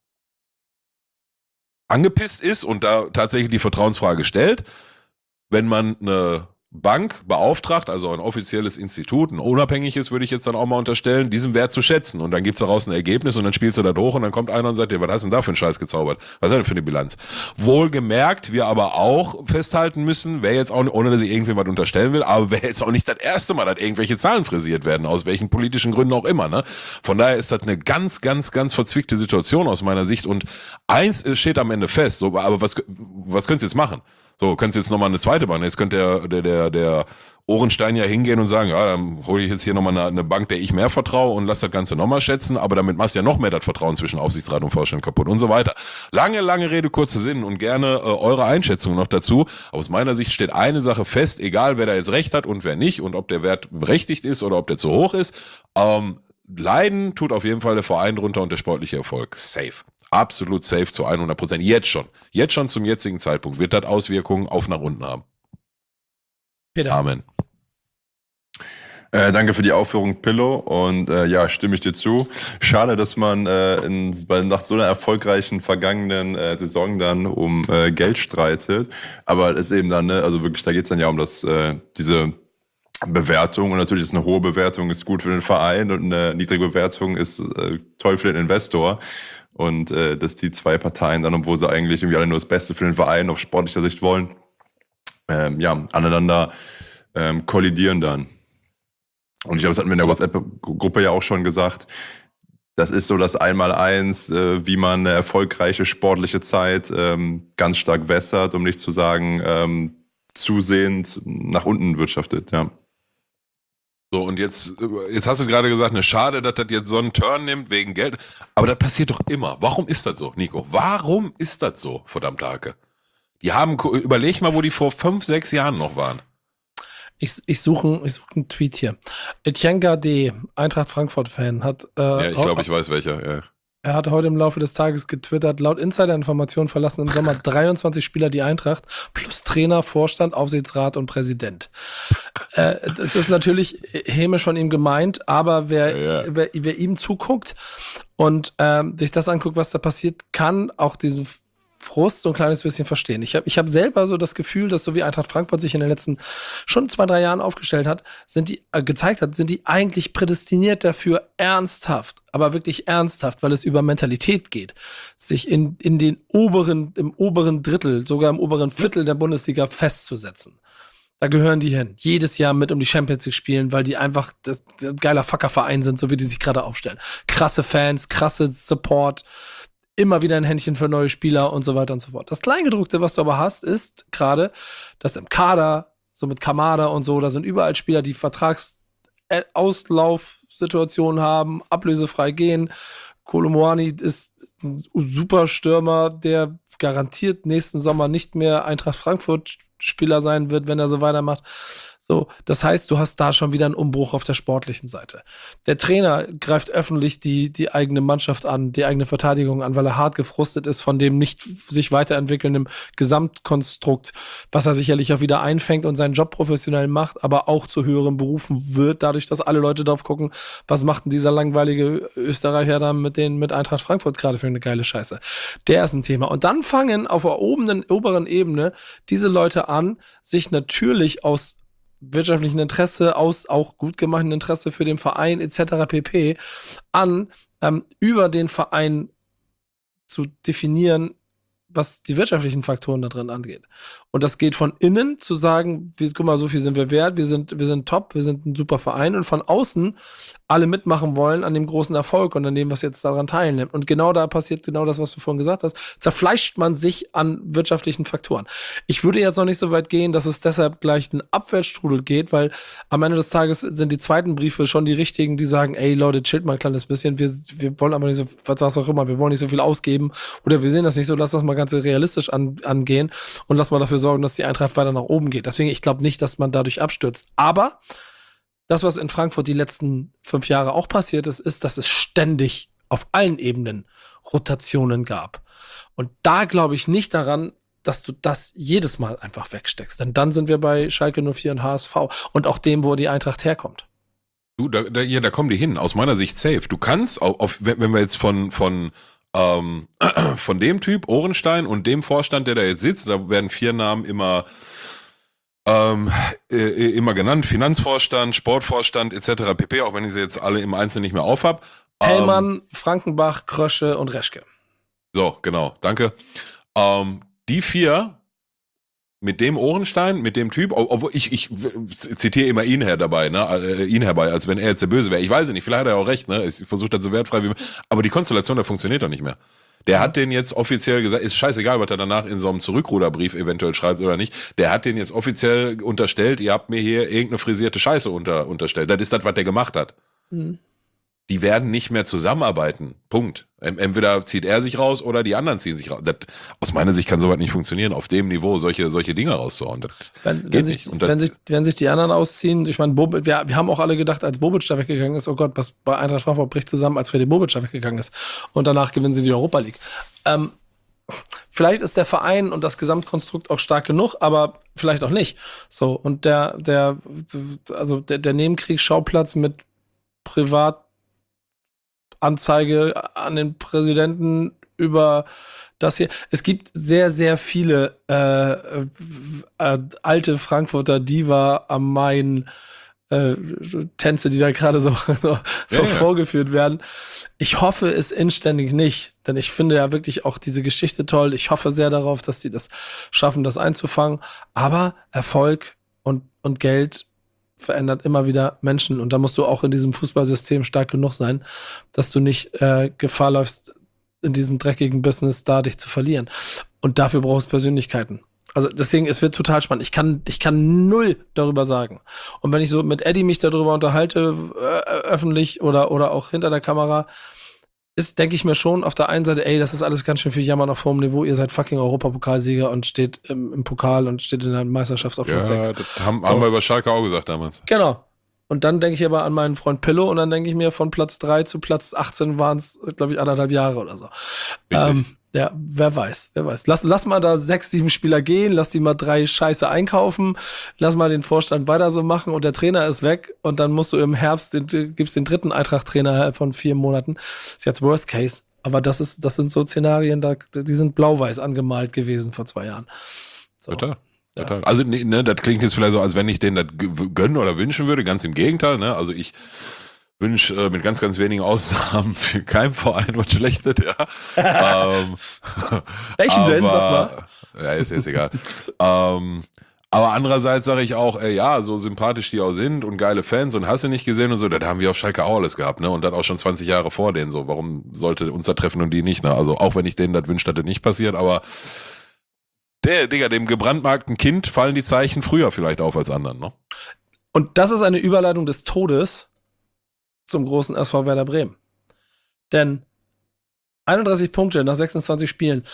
angepisst ist und da tatsächlich die Vertrauensfrage stellt, wenn man eine Bank beauftragt, also ein offizielles Institut, ein unabhängiges, würde ich jetzt dann auch mal unterstellen, diesen Wert zu schätzen. Und dann gibt's daraus ein Ergebnis und dann spielst du das hoch und dann kommt einer und sagt dir, was hast du denn da für einen Scheiß gezaubert? Was ist denn für eine Bilanz? Wohlgemerkt, wir aber auch festhalten müssen, wer jetzt auch, ohne dass ich irgendwem was unterstellen will, aber wer jetzt auch nicht das erste Mal, dass irgendwelche Zahlen frisiert werden, aus welchen politischen Gründen auch immer. Ne? Von daher ist das eine ganz, ganz, ganz verzwickte Situation aus meiner Sicht. Und eins steht am Ende fest, so, aber was, was könntest du jetzt machen? So, könntest du jetzt nochmal eine zweite Bank, jetzt könnte der, der, der, der Ohrenstein ja hingehen und sagen, ja, dann hole ich jetzt hier nochmal eine, eine Bank, der ich mehr vertraue und lass das Ganze nochmal schätzen, aber damit machst du ja noch mehr das Vertrauen zwischen Aufsichtsrat und Vorstand kaputt und so weiter. Lange, lange Rede, kurzer Sinn und gerne äh, eure Einschätzung noch dazu. Aus meiner Sicht steht eine Sache fest, egal wer da jetzt recht hat und wer nicht und ob der Wert berechtigt ist oder ob der zu hoch ist, ähm, leiden tut auf jeden Fall der Verein drunter und der sportliche Erfolg. Safe. Absolut safe zu hundert Prozent. Jetzt schon. Jetzt schon zum jetzigen Zeitpunkt wird das Auswirkungen auf nach unten haben. Peter. Amen. Äh, danke für die Aufführung, Pillow. Und äh, ja, stimme ich dir zu. Schade, dass man äh, in, bei, nach so einer erfolgreichen vergangenen äh, Saison dann um äh, Geld streitet. Aber es ist eben dann, ne, also wirklich, da geht es dann ja um das, äh, diese Bewertung. Und natürlich ist eine hohe Bewertung ist gut für den Verein und eine niedrige Bewertung ist äh, toll für den Investor. Und äh, dass die zwei Parteien dann, obwohl sie eigentlich irgendwie alle nur das Beste für den Verein auf sportlicher Sicht wollen, ähm, ja, aneinander ähm, kollidieren dann. Und ich glaube, das hatten wir in der WhatsApp-Gruppe ja auch schon gesagt, das ist so das Einmaleins, äh, wie man eine erfolgreiche sportliche Zeit ähm, ganz stark wässert, um nicht zu sagen, ähm, zusehend nach unten wirtschaftet, ja. So, und jetzt, jetzt hast du gerade gesagt, ne, schade, dass das jetzt so einen Turn nimmt wegen Geld. Aber das passiert doch immer. Warum ist das so, Nico? Warum ist das so, verdammt Hake? Die haben, überleg mal, wo die vor fünf, sechs Jahren noch waren. Ich, ich suche ich such einen Tweet hier. Etienne Gade, Eintracht Frankfurt-Fan, hat. Äh, Ja, ich glaube, ich weiß welcher, ja. Er hat heute im Laufe des Tages getwittert, laut Insider-Informationen verlassen im Sommer dreiundzwanzig Spieler die Eintracht, plus Trainer, Vorstand, Aufsichtsrat und Präsident. äh, das ist natürlich hämisch von ihm gemeint, aber wer, ja, ja. wer, wer ihm zuguckt und ähm, sich das anguckt, was da passiert, kann auch diesen Frust so ein kleines bisschen verstehen. Ich habe ich hab selber so das Gefühl, dass so wie Eintracht Frankfurt sich in den letzten schon zwei, drei Jahren aufgestellt hat, sind die, äh, gezeigt hat, sind die eigentlich prädestiniert dafür, ernsthaft, aber wirklich ernsthaft, weil es über Mentalität geht, sich in, in den oberen, im oberen Drittel, sogar im oberen Viertel der Bundesliga festzusetzen. Da gehören die hin. Jedes Jahr mit um die Champions League spielen, weil die einfach das, das geiler Fucker-Verein sind, so wie die sich gerade aufstellen. Krasse Fans, krasse Support, immer wieder ein Händchen für neue Spieler und so weiter und so fort. Das Kleingedruckte, was du aber hast, ist gerade, dass im Kader, so mit Kamada und so, da sind überall Spieler, die Vertragsauslaufsituationen haben, ablösefrei gehen. Kolo Muani ist ein super Stürmer, der garantiert nächsten Sommer nicht mehr Eintracht Frankfurt Spieler sein wird, wenn er so weitermacht. So, das heißt, du hast da schon wieder einen Umbruch auf der sportlichen Seite. Der Trainer greift öffentlich die, die eigene Mannschaft an, die eigene Verteidigung an, weil er hart gefrustet ist von dem nicht sich weiterentwickelnden Gesamtkonstrukt, was er sicherlich auch wieder einfängt und seinen Job professionell macht, aber auch zu höheren Berufen wird, dadurch, dass alle Leute drauf gucken, was macht denn dieser langweilige Österreicher da mit den, mit Eintracht Frankfurt gerade für eine geile Scheiße. Der ist ein Thema. Und dann fangen auf der oberen, oberen Ebene diese Leute an, sich natürlich aus wirtschaftlichen Interesse, aus auch gut gemachten Interesse für den Verein et cetera pp. An, ähm, über den Verein zu definieren, was die wirtschaftlichen Faktoren da drin angeht. Und das geht von innen zu sagen, wie, guck mal, so viel sind wir wert, wir sind, wir sind top, wir sind ein super Verein, und von außen alle mitmachen wollen an dem großen Erfolg und an dem, was jetzt daran teilnimmt. Und genau da passiert genau das, was du vorhin gesagt hast. Zerfleischt man sich an wirtschaftlichen Faktoren. Ich würde jetzt noch nicht so weit gehen, dass es deshalb gleich einen Abwärtsstrudel geht, weil am Ende des Tages sind die zweiten Briefe schon die richtigen, die sagen, ey Leute, chillt mal ein kleines bisschen, wir, wir wollen aber nicht so, was sagst du auch immer, wir wollen nicht so viel ausgeben oder wir sehen das nicht so, lass das mal ganz realistisch an, angehen und lass mal dafür sorgen, dass die Eintracht weiter nach oben geht. Deswegen, ich glaube nicht, dass man dadurch abstürzt. Aber das, was in Frankfurt die letzten fünf Jahre auch passiert ist, ist, dass es ständig auf allen Ebenen Rotationen gab. Und da glaube ich nicht daran, dass du das jedes Mal einfach wegsteckst. Denn dann sind wir bei Schalke null vier und H S V und auch dem, wo die Eintracht herkommt. Du, da, da, ja, da kommen die hin. Aus meiner Sicht safe. Du kannst, auf, auf, wenn wir jetzt von, von, ähm, von dem Typ, Ohrenstein, und dem Vorstand, der da jetzt sitzt, da werden vier Namen immer Ähm, äh, immer genannt, Finanzvorstand, Sportvorstand et cetera pp., auch wenn ich sie jetzt alle im Einzelnen nicht mehr aufhab. Hellmann, Ähm, Frankenbach, Krösche und Reschke. so, genau, danke. Ähm, die vier mit dem Ohrenstein, mit dem Typ, obwohl ich, ich zitiere immer ihn her dabei, ne, äh, ihn herbei, als wenn er jetzt der Böse wäre. Ich weiß nicht, vielleicht hat er auch recht, ne, ich versuche das so wertfrei wie möglich, aber die Konstellation, da funktioniert doch nicht mehr. Der hat den jetzt offiziell gesagt, ist scheißegal, was er danach in so einem Zurückruderbrief eventuell schreibt oder nicht, der hat den jetzt offiziell unterstellt, ihr habt mir hier irgendeine frisierte Scheiße unter, unterstellt. Das ist das, was der gemacht hat. Mhm. Die werden nicht mehr zusammenarbeiten. Punkt. Entweder zieht er sich raus oder die anderen ziehen sich raus. Das, aus meiner Sicht kann sowas nicht funktionieren, auf dem Niveau solche, solche Dinge rauszuhauen. Das wenn, geht wenn, nicht. sich, Und das, wenn, sich, wenn sich die anderen ausziehen, ich meine, Bobic, wir, wir haben auch alle gedacht, als Bobic da weggegangen ist, oh Gott, was bei Eintracht Frankfurt bricht zusammen, als Freddy Bobic da weggegangen ist. Und danach gewinnen sie die Europa League. Ähm, vielleicht ist der Verein und das Gesamtkonstrukt auch stark genug, aber vielleicht auch nicht. So, und der, der, also der, der Nebenkriegsschauplatz mit Privat Anzeige an den Präsidenten über das hier. Es gibt sehr, sehr viele äh, äh, alte Frankfurter Diva am Main äh, Tänze, die da gerade so, so, so ja, vorgeführt ja. werden. Ich hoffe es inständig nicht, denn ich finde ja wirklich auch diese Geschichte toll. Ich hoffe sehr darauf, dass sie das schaffen, das einzufangen. Aber Erfolg und, und Geld verändert immer wieder Menschen, und da musst du auch in diesem Fußballsystem stark genug sein, dass du nicht äh, Gefahr läufst, in diesem dreckigen Business da dich zu verlieren. Und dafür brauchst du Persönlichkeiten. Also deswegen, es wird total spannend. Ich kann, ich kann null darüber sagen. Und wenn ich so mit Eddie mich darüber unterhalte, äh, öffentlich oder, oder auch hinter der Kamera, ist, denke ich mir schon auf der einen Seite, ey, das ist alles ganz schön viel Jammern auf hohem Niveau. Ihr seid fucking Europapokalsieger und steht im, im Pokal und steht in der Meisterschaft auf Platz ja, sechs. Das haben, so. haben wir über Schalke auch gesagt damals. Genau. Und dann denke ich aber an meinen Freund Pillow und dann denke ich mir, von Platz drei zu Platz achtzehn waren es, glaube ich, anderthalb Jahre oder so. Ähm, ja, wer weiß, wer weiß. Lass, lass mal da sechs, sieben Spieler gehen, lass die mal drei Scheiße einkaufen, lass mal den Vorstand weiter so machen und der Trainer ist weg und dann musst du im Herbst, den, gibt's den dritten Eintracht-Trainer von vier Monaten. Ist jetzt Worst Case. Aber das ist, das sind so Szenarien, da, die sind blau-weiß angemalt gewesen vor zwei Jahren. So. Total. Total. Ja. Also, ne, ne, das klingt jetzt vielleicht so, als wenn ich denen das gönnen oder wünschen würde. Ganz im Gegenteil, ne? Also ich wünsche äh, mit ganz, ganz wenigen Ausnahmen für keinen Verein was Schlechtes, ja. ähm, Welchen denn, sag mal? Ja, ist jetzt egal. ähm, aber andererseits sage ich auch, ey, ja, so sympathisch die auch sind und geile Fans und hast du nicht gesehen und so, das haben wir auf Schalke auch alles gehabt, ne? Und das auch schon zwanzig Jahre vor denen so. Warum sollte uns da treffen und die nicht, ne? Also auch wenn ich denen das wünsche, dass das nicht passiert, aber der, Digga, dem gebrandmarkten Kind fallen die Zeichen früher vielleicht auf als anderen, ne? Und das ist eine Überleitung des Todes zum großen S V Werder Bremen. Denn einunddreißig Punkte nach sechsundzwanzig Spielen,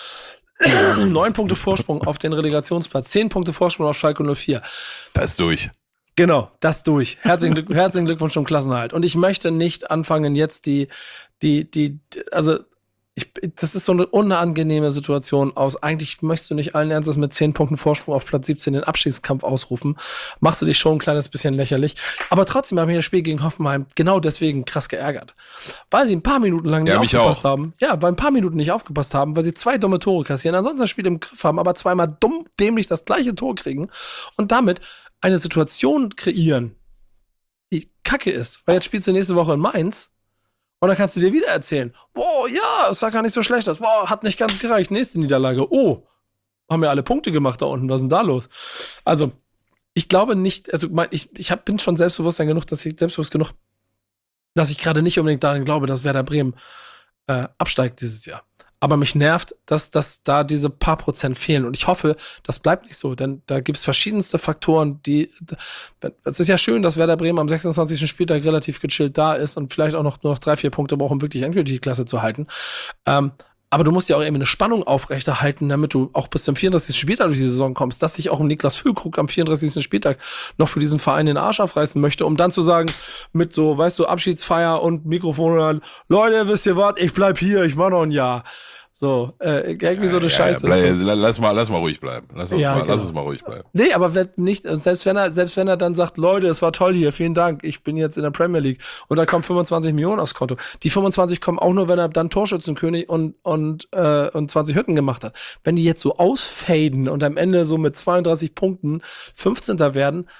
neun Punkte Vorsprung auf den Relegationsplatz, zehn Punkte Vorsprung auf Schalke null vier. Das ist durch. Genau, das durch. Herzlichen, Glück, herzlichen Glückwunsch zum Klassenerhalt. Und ich möchte nicht anfangen, jetzt die, die, die, also ich, das ist so eine unangenehme Situation aus. Eigentlich möchtest du nicht allen Ernstes mit zehn Punkten Vorsprung auf Platz siebzehn den Abstiegskampf ausrufen. Machst du dich schon ein kleines bisschen lächerlich. Aber trotzdem habe ich das Spiel gegen Hoffenheim genau deswegen krass geärgert. Weil sie ein paar Minuten lang nicht ja, aufgepasst haben. Ja, weil ein paar Minuten nicht aufgepasst haben, weil sie zwei dumme Tore kassieren, ansonsten das Spiel im Griff haben, aber zweimal dumm, dämlich das gleiche Tor kriegen und damit eine Situation kreieren, die kacke ist. Weil jetzt spielst du nächste Woche in Mainz. Und dann kannst du dir wieder erzählen, boah, ja, es sah gar nicht so schlecht aus, boah, hat nicht ganz gereicht, nächste Niederlage, oh, haben ja alle Punkte gemacht da unten, was ist denn da los? Also, ich glaube nicht, also ich, ich hab, bin schon Selbstbewusstsein genug, dass ich selbstbewusst genug, dass ich gerade nicht unbedingt daran glaube, dass Werder Bremen äh, absteigt dieses Jahr. Aber mich nervt, dass, dass da diese paar Prozent fehlen. Und ich hoffe, das bleibt nicht so, denn da gibt es verschiedenste Faktoren, die. Es ist ja schön, dass Werder Bremen am sechsundzwanzigsten Spieltag relativ gechillt da ist und vielleicht auch noch nur noch drei, vier Punkte braucht, um wirklich endgültig die Klasse zu halten. Ähm, aber du musst ja auch irgendwie eine Spannung aufrechterhalten, damit du auch bis zum vierunddreißigsten Spieltag durch die Saison kommst, dass sich auch ein Niklas Füllkrug am vierunddreißigsten Spieltag noch für diesen Verein den Arsch aufreißen möchte, um dann zu sagen, mit so, weißt du, Abschiedsfeier und Mikrofon und dann, Leute, wisst ihr was, ich bleib hier, ich mach noch ein Jahr. So, äh, irgendwie ja, so eine ja, Scheiße. Ja, bleib, lass, mal, lass mal ruhig bleiben. Lass uns, ja, mal, genau. lass uns mal ruhig bleiben. Nee, aber wenn nicht, selbst wenn er, selbst wenn er dann sagt, Leute, es war toll hier, vielen Dank, ich bin jetzt in der Premier League und da kommen fünfundzwanzig Millionen aufs Konto. Die fünfundzwanzig kommen auch nur, wenn er dann Torschützenkönig und, und, äh, und zwanzig Hütten gemacht hat. Wenn die jetzt so ausfaden und am Ende so mit zweiunddreißig Punkten fünfzehnter werden,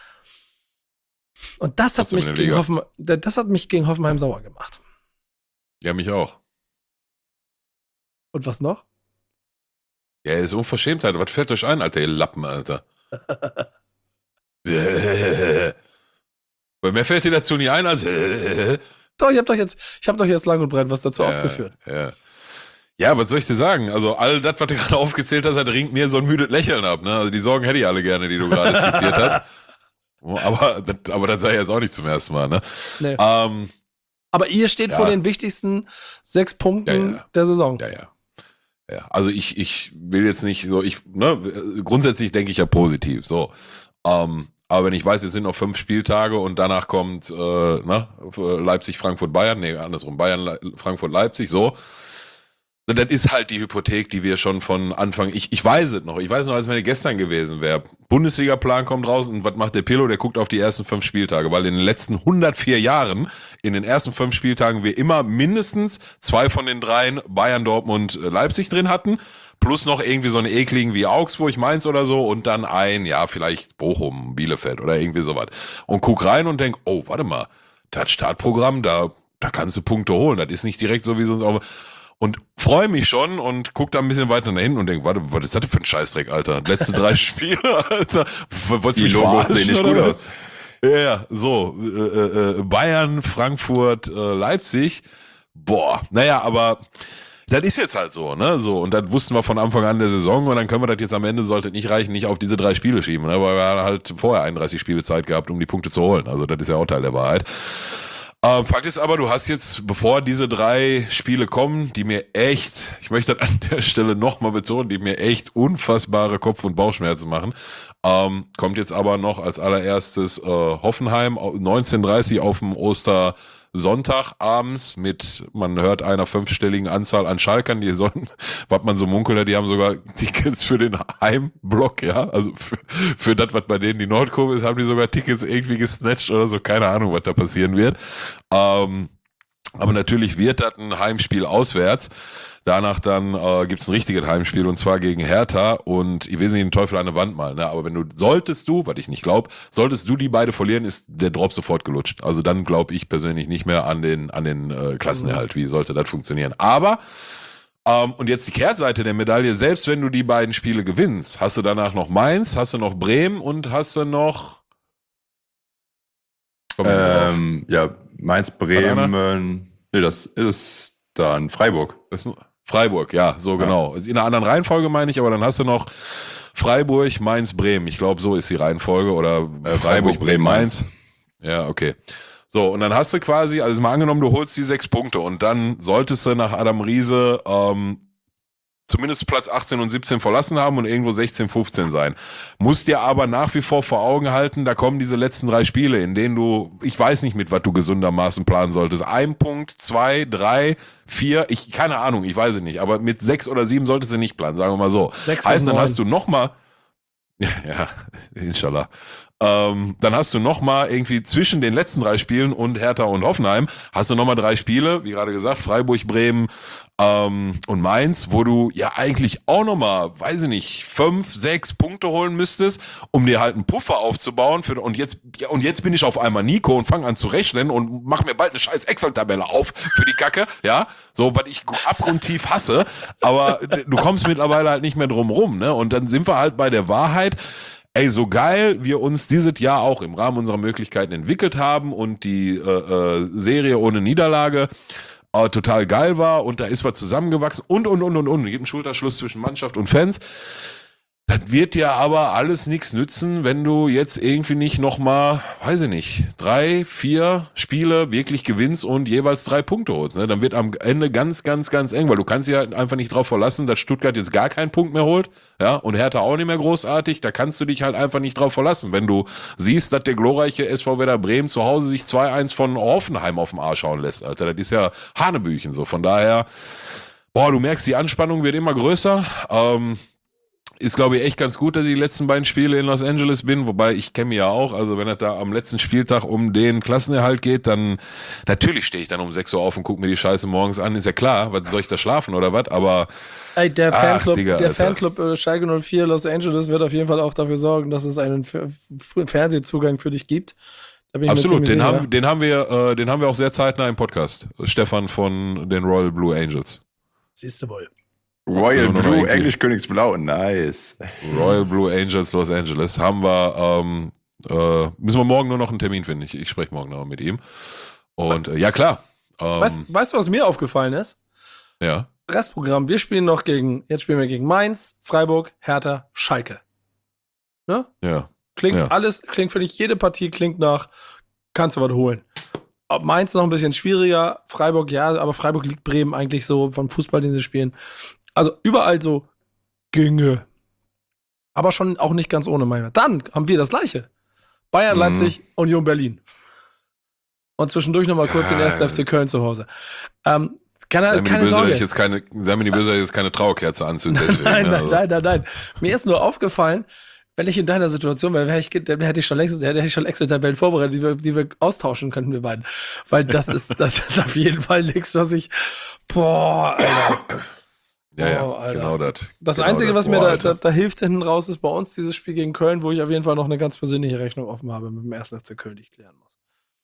und das hat mich gegen Hoffenheim, das hat mich gegen Hoffenheim sauer gemacht. Ja, mich auch. Und was noch? Ja, ist Unverschämtheit. Was fällt euch ein, Alter, ihr Lappen, Alter? Weil mehr fällt dir dazu nie ein, als doch, ich hab doch jetzt, ich hab doch jetzt lang und breit was dazu ja, ausgeführt. Ja. Ja, was soll ich dir sagen? Also all das, was du gerade aufgezählt hast, das ringt mir so ein müdes Lächeln ab, ne? Also die Sorgen hätte ich alle gerne, die du gerade skizziert hast. Aber, das, aber das sei jetzt auch nicht zum ersten Mal, ne? Nee. Ähm, aber ihr steht ja. vor den wichtigsten sechs Punkten ja, ja. der Saison. Ja, ja. Ja, also ich, ich will jetzt nicht so, ich, ne, grundsätzlich denke ich ja positiv, so. Ähm, aber wenn ich weiß, jetzt sind noch fünf Spieltage und danach kommt, äh, ne, Leipzig, Frankfurt, Bayern, nee, andersrum, Bayern, Frankfurt, Leipzig, so. Das ist halt die Hypothek, die wir schon von Anfang, ich, ich weiß es noch, ich weiß noch, als wenn es gestern gewesen wäre. Bundesliga-Plan kommt raus und was macht der Pillow? Der guckt auf die ersten fünf Spieltage, weil in den letzten hundertvier Jahren, in den ersten fünf Spieltagen, wir immer mindestens zwei von den dreien Bayern, Dortmund, Leipzig drin hatten, plus noch irgendwie so eine ekligen wie Augsburg, Mainz oder so und dann ein, ja, vielleicht Bochum, Bielefeld oder irgendwie sowas. Und guck rein und denk, oh, warte mal, das Startprogramm, da, da kannst du Punkte holen, das ist nicht direkt so, wie sonst auch. Und freue mich schon und guck da ein bisschen weiter nach hinten und denk, warte, was ist das denn für ein Scheißdreck, Alter? Letzte drei Spiele, Alter. Wolltest die Logos sehen nicht gut aus. Ja, so. Äh, äh, Bayern, Frankfurt, äh, Leipzig. Boah, naja, aber das ist jetzt halt so, ne? So, und das wussten wir von Anfang an der Saison und dann können wir das jetzt am Ende, sollte nicht reichen, nicht auf diese drei Spiele schieben, ne? Weil wir haben halt vorher einunddreißig Spiele Zeit gehabt, um die Punkte zu holen. Also das ist ja auch Teil der Wahrheit. Ähm, Fakt ist aber, du hast jetzt, bevor diese drei Spiele kommen, die mir echt, ich möchte das an der Stelle nochmal betonen, die mir echt unfassbare Kopf- und Bauchschmerzen machen, ähm, kommt jetzt aber noch als allererstes äh, Hoffenheim, neunzehn Uhr dreißig auf dem Ostersonntag abends mit, man hört, einer fünfstelligen Anzahl an Schalkern, die sollen, was man so munkelt, die haben sogar Tickets für den Heimblock, ja, also für, für das, was bei denen die Nordkurve ist, haben die sogar Tickets irgendwie gesnatcht oder so, keine Ahnung, was da passieren wird. Ähm, Aber natürlich wird das ein Heimspiel auswärts. Danach dann äh, gibt es ein richtiges Heimspiel und zwar gegen Hertha und ich will nicht den Teufel an der Wand malen, ne? Aber wenn du, solltest du, was ich nicht glaube, solltest du die beide verlieren, ist der Drop sofort gelutscht. Also dann glaube ich persönlich nicht mehr an den, an den äh, Klassenerhalt. Wie sollte das funktionieren? Aber, ähm, und jetzt die Kehrseite der Medaille, selbst wenn du die beiden Spiele gewinnst, hast du danach noch Mainz, hast du noch Bremen und hast du noch... Ähm, ja, Mainz, Bremen, nee, das ist dann Freiburg. Das ist Freiburg, ja, so ja. Genau. In einer anderen Reihenfolge meine ich, aber dann hast du noch Freiburg, Mainz, Bremen. Ich glaube, so ist die Reihenfolge. Oder äh, Freiburg, Bremen, Mainz. Ja, okay. So, und dann hast du quasi, also mal angenommen, du holst die sechs Punkte und dann solltest du nach Adam Riese ähm, zumindest Platz achtzehn und siebzehn verlassen haben und irgendwo sechzehn, fünfzehn sein. Musst dir aber nach wie vor vor Augen halten, da kommen diese letzten drei Spiele, in denen du, ich weiß nicht, mit was du gesundermaßen planen solltest. Ein Punkt, zwei, drei, vier, ich, keine Ahnung, ich weiß es nicht, aber mit sechs oder sieben solltest du nicht planen, sagen wir mal so. Sechs heißt, dann hast du nochmal, ja, ja, inshallah. Ähm, dann hast du nochmal irgendwie zwischen den letzten drei Spielen und Hertha und Hoffenheim, hast du nochmal drei Spiele, wie gerade gesagt, Freiburg, Bremen ähm, und Mainz, wo du ja eigentlich auch nochmal, weiß ich nicht, fünf, sechs Punkte holen müsstest, um dir halt einen Puffer aufzubauen. Für, und, jetzt, ja, und jetzt bin ich auf einmal Nico und fange an zu rechnen und mach mir bald eine scheiß Excel-Tabelle auf für die Kacke, ja, so, was ich abgrundtief hasse, aber du kommst mittlerweile halt nicht mehr drum rum, ne, und dann sind wir halt bei der Wahrheit. Ey, so geil wir uns dieses Jahr auch im Rahmen unserer Möglichkeiten entwickelt haben und die äh, äh, Serie ohne Niederlage äh, total geil war und da ist was zusammengewachsen und, und, und, und, und. Es gibt einen Schulterschluss zwischen Mannschaft und Fans. Das wird dir aber alles nichts nützen, wenn du jetzt irgendwie nicht nochmal, weiß ich nicht, drei, vier Spiele wirklich gewinnst und jeweils drei Punkte holst. Ne? Dann wird am Ende ganz, ganz, ganz eng, weil du kannst dich halt einfach nicht drauf verlassen, dass Stuttgart jetzt gar keinen Punkt mehr holt, ja, und Hertha auch nicht mehr großartig. Da kannst du dich halt einfach nicht drauf verlassen. Wenn du siehst, dass der glorreiche S V Werder Bremen zu Hause sich zwei eins von Hoffenheim auf dem Arsch schauen lässt, Alter, das ist ja Hanebüchen so. Von daher, boah, du merkst, die Anspannung wird immer größer. Ähm, Ist, glaube ich, echt ganz gut, dass ich die letzten beiden Spiele in Los Angeles bin, wobei ich kenne mich ja auch, also wenn es da am letzten Spieltag um den Klassenerhalt geht, dann natürlich stehe ich dann um sechs Uhr auf und gucke mir die Scheiße morgens an, ist ja klar, was soll ich da schlafen oder was, aber Ey, der ach, Fanclub, Digga, der Alter. Fanclub äh, Schalke null vier Los Angeles wird auf jeden Fall auch dafür sorgen, dass es einen F- F- Fernsehzugang für dich gibt. Da bin ich Absolut, mir den ziemlich sicher. haben, den haben wir, äh, den haben wir auch sehr zeitnah im Podcast. Stefan von den Royal Blue Angels. Siehst du wohl. Royal Ja, noch Blue, irgendwie. Englisch Königsblau, nice. Royal Blue Angels Los Angeles haben wir, ähm, äh, müssen wir morgen nur noch einen Termin finden. Ich, ich spreche morgen noch mit ihm. Und äh, ja, klar. Ähm, Weißt, weißt du, was mir aufgefallen ist? ja. Restprogramm, wir spielen noch gegen, jetzt spielen wir gegen Mainz, Freiburg, Hertha, Schalke. Ne? Ja. Klingt Ja. alles, klingt für dich, jede Partie klingt nach, kannst du was holen. Ob Mainz noch ein bisschen schwieriger, Freiburg ja, aber Freiburg liegt Bremen eigentlich so vom Fußball, den sie spielen. Also überall so ginge. Aber schon auch nicht ganz ohne Meier. Dann haben wir das Gleiche. Bayern, Mhm. Leipzig, Union Berlin. Und zwischendurch nochmal kurz den Ja. ersten F C Köln zu Hause. Ähm, keine Sei mir, die keine böse, wenn Sorge. ich jetzt keine, sei mir die böse, wenn ich jetzt keine Trauerkerze anzünde. Deswegen, Nein, ne, nein, also. nein, nein, nein. Mir ist nur aufgefallen, wenn ich in deiner Situation wäre, hätte ich, dann hätte ich schon längst, hätte ich schon Excel-Tabellen vorbereitet, die wir, die wir austauschen könnten, wir beiden. Weil das ist, das ist auf jeden Fall nichts, was ich, boah, Alter. Ja, ja, Oh, Alter. genau das. Das genau Einzige, dat. was mir Boah, da, Alter. da, da hilft hinten raus, ist bei uns dieses Spiel gegen Köln, wo ich auf jeden Fall noch eine ganz persönliche Rechnung offen habe mit dem ersten F C Köln, die ich klären muss.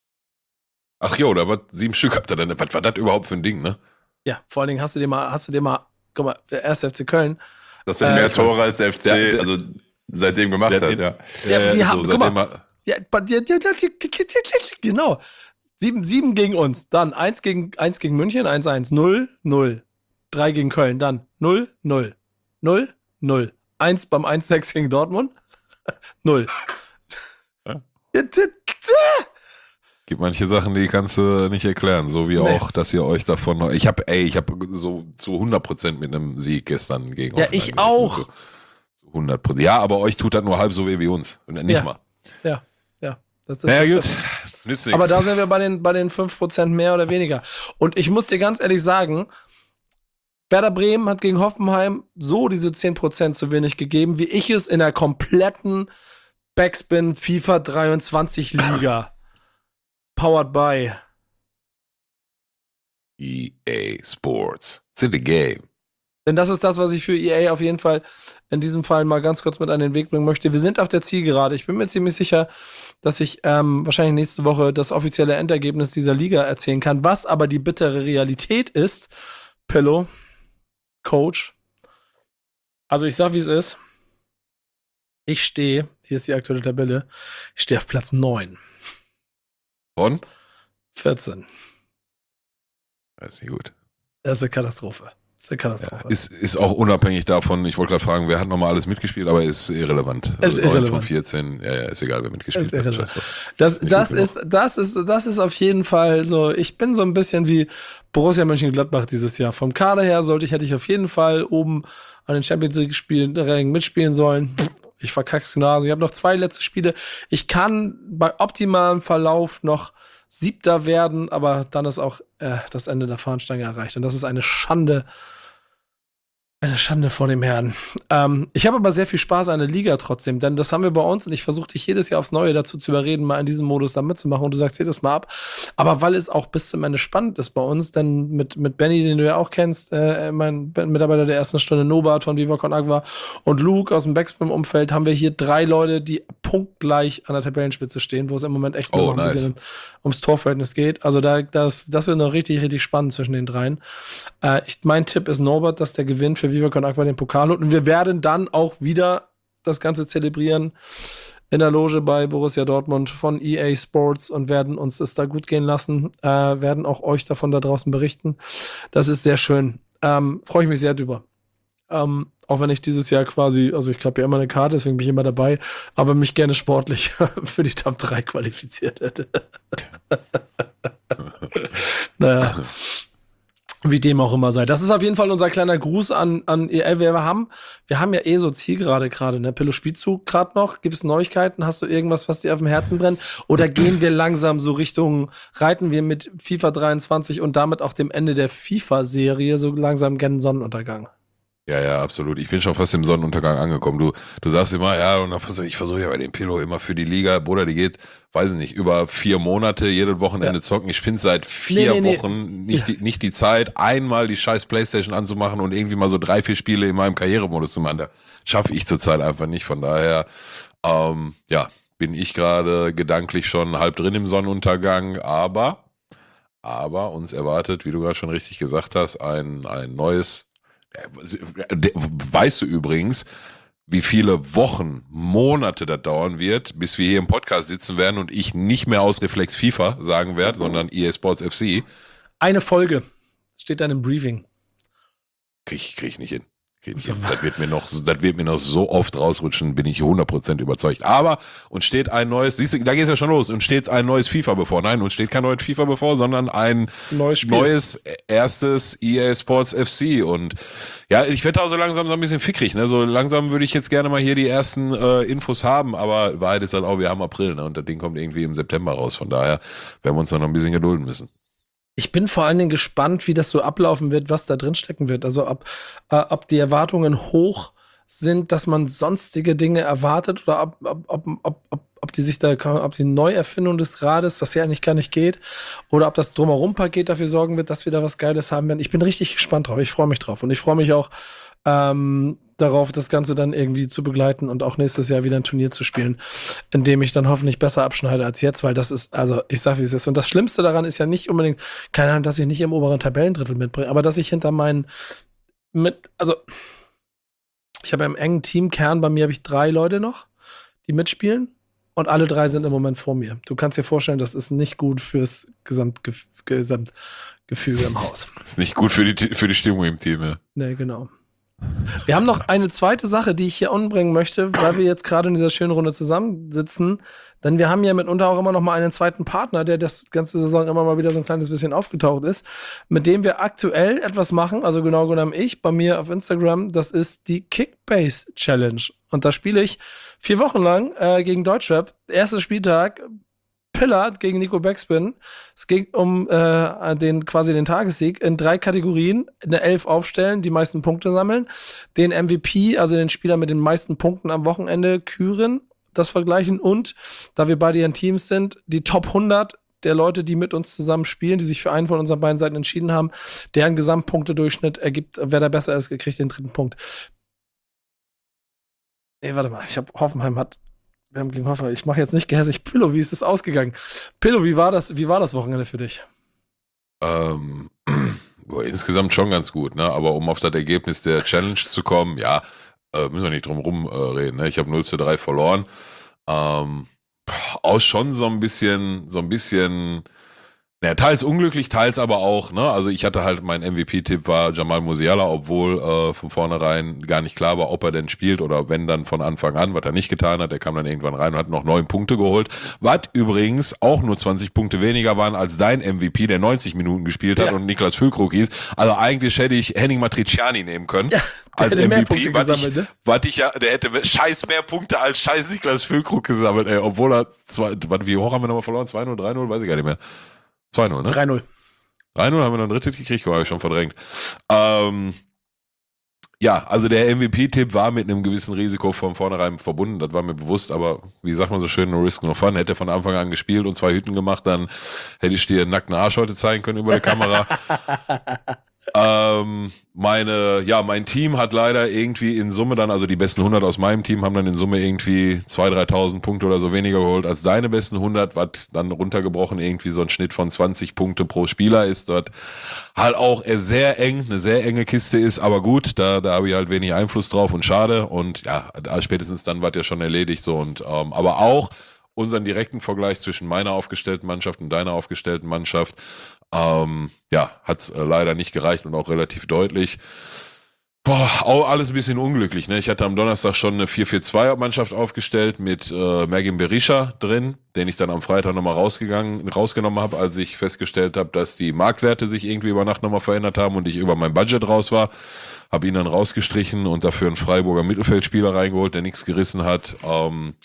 Ach jo, da war sieben Stück habt ihr denn. Was war das überhaupt für ein Ding, ne? Ja, vor allen Dingen hast du dir mal, hast du dir mal, guck mal, der erste F C Köln, Das sind Äh, mehr ich Tore weiß. als der F C, Der- der- also seitdem gemacht der- hat, der- ja. Ja, Äh, wir so, haben- guck seitdem mal. mal- ja, bei dir- ja, ja, ja, genau. Sieben, sieben gegen uns, dann eins gegen, eins gegen München, eins eins, null, null. Drei gegen Köln, dann null, null, null, null. Eins beim eins sechs gegen Dortmund, null. Ja. Ja, t- t- Gibt manche Sachen, die kannst du nicht erklären, so wie Nee. auch, dass ihr euch davon noch, ich habe, ey, ich habe so zu hundert Prozent mit einem Sieg gestern gegen Ja, Hoffenheim ich gerechnet. auch. So, zu hundert Prozent. Ja, aber euch tut das nur halb so weh wie uns. Und nicht Ja. mal. Ja, ja. Das, das, Naja, das, gut. Nützt nichts. Aber da sind wir bei den, bei den fünf Prozent mehr oder weniger. Und ich muss dir ganz ehrlich sagen, Werder Bremen hat gegen Hoffenheim so diese zehn Prozent zu wenig gegeben, wie ich es in der kompletten Backspin FIFA dreiundzwanzig Liga powered by E A Sports. It's in the game. Denn das ist das, was ich für E A auf jeden Fall in diesem Fall mal ganz kurz mit an den Weg bringen möchte. Wir sind auf der Zielgerade. Ich bin mir ziemlich sicher, dass ich ähm, wahrscheinlich nächste Woche das offizielle Endergebnis dieser Liga erzählen kann. Was aber die bittere Realität ist, Pillow, Coach. Also ich sag, wie es ist. Ich stehe, hier ist die aktuelle Tabelle, ich stehe auf Platz neun. Von? vierzehn. Das ist nicht gut. Das ist eine Katastrophe. Das ist eine Katastrophe. Ja, ist, ist auch unabhängig davon, ich wollte gerade fragen, wer hat nochmal alles mitgespielt, aber ist irrelevant. Ist also irrelevant. Von vierzehn, ja, ja, ist egal, wer mitgespielt ist hat. irrelevant. Scheiße. Das, Nicht das, gut ist, das, ist, das ist auf jeden Fall so, ich bin so ein bisschen wie Borussia Mönchengladbach dieses Jahr. Vom Kader her sollte ich, hätte ich auf jeden Fall oben an den Champions League-Spielen mitspielen sollen. Ich verkack's genau. Also ich habe noch zwei letzte Spiele. Ich kann bei optimalem Verlauf noch Siebter werden, aber dann ist auch äh, das Ende der Fahnenstange erreicht. Und das ist eine Schande. Eine Schande vor dem Herrn. Ähm, ich habe aber sehr viel Spaß an der Liga trotzdem, denn das haben wir bei uns und ich versuche dich jedes Jahr aufs Neue dazu zu überreden, mal in diesem Modus da mitzumachen und du sagst jedes Mal ab. Aber weil es auch bis zum Ende spannend ist bei uns, denn mit, mit Benny, den du ja auch kennst, äh, mein Mitarbeiter der ersten Stunde, Norbert von Viva Con Agua und Luke aus dem Backspin-Umfeld, haben wir hier drei Leute, die punktgleich an der Tabellenspitze stehen, wo es im Moment echt nur Oh, noch ein nice. bisschen ums Torverhältnis geht. Also da, das, das wird noch richtig, richtig spannend zwischen den dreien. Äh, ich, mein Tipp ist Norbert, dass der gewinnt für Viva Con Agua den Pokal holt. Und wir werden dann auch wieder das Ganze zelebrieren in der Loge bei Borussia Dortmund von E A Sports und werden uns das da gut gehen lassen. Äh, werden auch euch davon da draußen berichten. Das ist sehr schön. Ähm, freue ich mich sehr drüber. Ähm, auch wenn ich dieses Jahr quasi, also ich habe ja immer eine Karte, deswegen bin ich immer dabei, aber mich gerne sportlich für die Top drei qualifiziert hätte. Naja. Wie dem auch immer sei. Das ist auf jeden Fall unser kleiner Gruß an, an E A. Wir haben, wir haben ja eh so Zielgerade gerade, ne? Pillow, spielst du gerade noch? Gibt es Neuigkeiten? Hast du irgendwas, was dir auf dem Herzen brennt? Oder gehen wir langsam so Richtung, reiten wir mit FIFA dreiundzwanzig und damit auch dem Ende der FIFA-Serie so langsam gen Sonnenuntergang? Ja, ja, absolut. Ich bin schon fast im Sonnenuntergang angekommen. Du, du sagst immer, ja, und dann versuch, ich versuche ja bei dem Pillow immer für die Liga, Bruder, die geht, weiß ich nicht, über vier Monate, jedes Wochenende Ja. zocken. Ich finde seit vier Nee, nee, nee. Wochen nicht, Ja. die, nicht die Zeit, einmal die scheiß Playstation anzumachen und irgendwie mal so drei, vier Spiele in meinem Karrieremodus zu machen. Da schaffe ich zurzeit einfach nicht. Von daher, ähm, ja, bin ich gerade gedanklich schon halb drin im Sonnenuntergang, aber, aber uns erwartet, wie du gerade schon richtig gesagt hast, ein, ein neues. Weißt du übrigens, wie viele Wochen, Monate das dauern wird, bis wir hier im Podcast sitzen werden und ich nicht mehr aus Reflex FIFA sagen werde, sondern E A Sports F C? Eine Folge. Steht dann im Briefing. Krieg, krieg ich nicht hin. Krieg ich nicht hin. Das wird mir noch, das wird mir noch so oft rausrutschen, bin ich hundert Prozent überzeugt. Aber, uns steht ein neues, siehst du, da geht es ja schon los, uns steht ein neues FIFA bevor. Nein, uns steht kein neues FIFA bevor, sondern ein Neues Spiel. neues, erstes E A Sports F C. Und ja, ich werde auch so langsam so ein bisschen fickrig, ne? So langsam würde ich jetzt gerne mal hier die ersten äh, Infos haben, aber Wahrheit ist halt auch, wir haben April, ne? Und das Ding kommt irgendwie im September raus. Von daher werden wir uns noch ein bisschen gedulden müssen. Ich bin vor allen Dingen gespannt, wie das so ablaufen wird, was da drin stecken wird. Also ob, äh, ob die Erwartungen hoch sind, dass man sonstige Dinge erwartet oder ob, ob, ob, ob, ob, ob die sich da, ob die Neuerfindung des Rades, das ja eigentlich gar nicht geht, oder ob das Drumherum-Paket dafür sorgen wird, dass wir da was Geiles haben werden. Ich bin richtig gespannt drauf. Ich freue mich drauf. Und ich freue mich auch ähm, darauf, das Ganze dann irgendwie zu begleiten und auch nächstes Jahr wieder ein Turnier zu spielen, in dem ich dann hoffentlich besser abschneide als jetzt, weil das ist, also ich sag, wie es ist. Und das Schlimmste daran ist ja nicht unbedingt, keine Ahnung, dass ich nicht im oberen Tabellendrittel mitbringe, aber dass ich hinter meinen, mit, also ich habe im engen Teamkern, bei mir habe ich drei Leute noch, die mitspielen und alle drei sind im Moment vor mir. Du kannst dir vorstellen, das ist nicht gut fürs Gesamtgef- Gesamtgefüge im Haus. Ist nicht gut für die, für die Stimmung im Team, ja. Nee, genau. Wir haben noch eine zweite Sache, die ich hier anbringen möchte, weil wir jetzt gerade in dieser schönen Runde zusammensitzen. Denn wir haben ja mitunter auch immer noch mal einen zweiten Partner, der das ganze Saison immer mal wieder so ein kleines bisschen aufgetaucht ist, mit dem wir aktuell etwas machen, also genau genommen ich, bei mir auf Instagram, das ist die Kickbase Challenge. Und da spiele ich vier Wochen lang äh, gegen Deutschrap. Erster Spieltag, Pillard gegen Nico Backspin. Es ging um äh, den quasi den Tagessieg in drei Kategorien. Eine Elf aufstellen, die meisten Punkte sammeln. Den M V P, also den Spieler mit den meisten Punkten am Wochenende, küren, das vergleichen. Und, da wir beide in Teams sind, die Top hundert der Leute, die mit uns zusammen spielen, die sich für einen von unseren beiden Seiten entschieden haben, deren Gesamtpunktedurchschnitt ergibt, wer da besser ist, kriegt den dritten Punkt. Ey, warte mal, ich habe Hoffenheim hat, wir haben gegen Hoffenheim, ich mache jetzt nicht gehässig. Pillow, wie ist es ausgegangen? Pillow, wie war das, wie war das Wochenende für dich? Ähm, boah, insgesamt schon ganz gut, ne? Aber um auf das Ergebnis der Challenge zu kommen, ja, äh, müssen wir nicht drum rum äh, reden, ne? Ich habe null zu drei verloren. Ähm, auch schon so ein bisschen, so ein bisschen, naja, teils unglücklich, teils aber auch, ne? Also ich hatte halt, mein M V P-Tipp war Jamal Musiala, obwohl äh, von vornherein gar nicht klar war, ob er denn spielt oder wenn dann von Anfang an, was er nicht getan hat. Der kam dann irgendwann rein und hat noch neun Punkte geholt, was übrigens auch nur zwanzig Punkte weniger waren als dein M V P, der neunzig Minuten gespielt hat, ja, und Niklas Füllkrug hieß. Also eigentlich hätte ich Henning Matriciani nehmen können. Ja. Als M V P, was ich, ne? was ich ja, der hätte scheiß mehr Punkte als scheiß Niklas Füllkrug gesammelt, ey, obwohl er, zwei, wie hoch haben wir nochmal verloren? zwei null, drei null, weiß ich gar nicht mehr. zwei null, ne? drei null. drei null haben wir noch ein drittes gekriegt, habe ich schon verdrängt. Ähm, ja, also der M V P-Tipp war mit einem gewissen Risiko von vornherein verbunden, das war mir bewusst, aber wie sagt man so schön, no risk, no fun. Hätte er von Anfang an gespielt und zwei Hütten gemacht, dann hätte ich dir einen nackten Arsch heute zeigen können über der Kamera. Ähm, meine, ja, mein Team hat leider irgendwie in Summe dann, also die besten hundert aus meinem Team haben dann in Summe irgendwie zweitausend, dreitausend Punkte oder so weniger geholt als deine besten hundert, was dann runtergebrochen irgendwie so ein Schnitt von zwanzig Punkte pro Spieler ist, dort halt auch sehr eng, eine sehr enge Kiste ist, aber gut, da, da habe ich halt wenig Einfluss drauf und schade und ja, spätestens dann war ja schon erledigt so und, ähm, aber auch unseren direkten Vergleich zwischen meiner aufgestellten Mannschaft und deiner aufgestellten Mannschaft, ähm, ja, hat es äh, leider nicht gereicht und auch relativ deutlich. Boah, auch alles ein bisschen unglücklich, ne? Ich hatte am Donnerstag schon eine vier vier zwei Mannschaft aufgestellt mit äh, Mergin Berisha drin, den ich dann am Freitag nochmal rausgegangen, rausgenommen habe, als ich festgestellt habe, dass die Marktwerte sich irgendwie über Nacht nochmal verändert haben und ich über mein Budget raus war. Habe ihn dann rausgestrichen und dafür einen Freiburger Mittelfeldspieler reingeholt, der nichts gerissen hat. Ähm,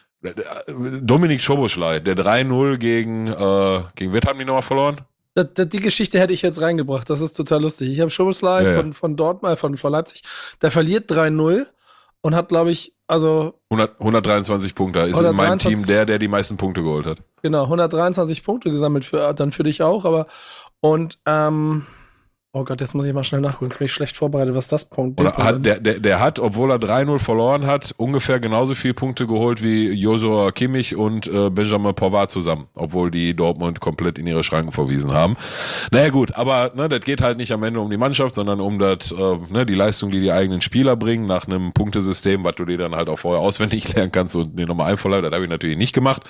Dominik Szoboszlai, der drei null gegen, äh, gegen wer haben die nochmal verloren? Das, das, die Geschichte hätte ich jetzt reingebracht, das ist total lustig. Ich habe Szoboszlai ja, von, ja. von Dortmund, von, von Leipzig, der verliert drei null und hat, glaube ich, also hundert, hundertdreiundzwanzig Punkte, ist in meinem Team der, der die meisten Punkte geholt hat. Genau, hundertdreiundzwanzig Punkte gesammelt, für, dann für dich auch, aber und, ähm, oh Gott, jetzt muss ich mal schnell nachgucken. Jetzt bin ich schlecht vorbereitet, was das Punkt ist. Der, der, der hat, obwohl er drei null verloren hat, ungefähr genauso viele Punkte geholt wie Joshua Kimmich und äh, Benjamin Pavard zusammen. Obwohl die Dortmund komplett in ihre Schranken verwiesen haben. Naja gut, aber ne, das geht halt nicht am Ende um die Mannschaft, sondern um das, äh, ne, die Leistung, die die eigenen Spieler bringen, nach einem Punktesystem, was du dir dann halt auch vorher auswendig lernen kannst und dir nochmal einverleiben. Das habe ich natürlich nicht gemacht.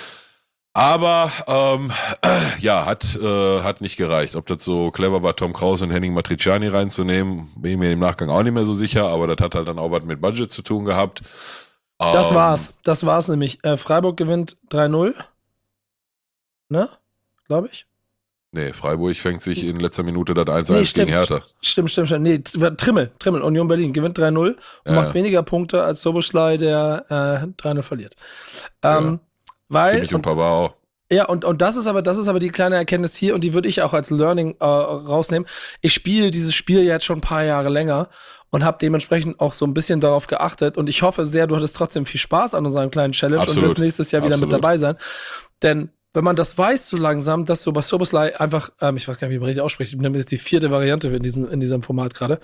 Aber ähm, ja, hat, äh, hat nicht gereicht. Ob das so clever war, Tom Krause und Henning Matriciani reinzunehmen, bin ich mir im Nachgang auch nicht mehr so sicher, aber das hat halt dann auch was mit Budget zu tun gehabt. Das ähm, war's. Das war's nämlich. Äh, Freiburg gewinnt drei null. Ne? Glaube ich. Nee, Freiburg fängt sich in letzter Minute das eins nee, eins stimmt, gegen Hertha. Stimmt, stimmt, stimmt. Nee, Trimmel, Trimmel, Union Berlin gewinnt drei null und ja, macht weniger Punkte als Szoboszlai, der äh, drei null verliert. Ähm, ja. Weil, Kimmich und Pavard auch. Ja, und, und das ist aber, das ist aber die kleine Erkenntnis hier und die würde ich auch als Learning äh, rausnehmen. Ich spiele dieses Spiel jetzt schon ein paar Jahre länger und habe dementsprechend auch so ein bisschen darauf geachtet und ich hoffe sehr, du hattest trotzdem viel Spaß an unserem kleinen Challenge Absolut. und wirst nächstes Jahr wieder Absolut. mit dabei sein. Denn wenn man das weiß so langsam, dass so bei Szoboszlai einfach, ähm, ich weiß gar nicht, wie man richtig ausspricht, ich nehme jetzt die vierte Variante in diesem, in diesem Format gerade,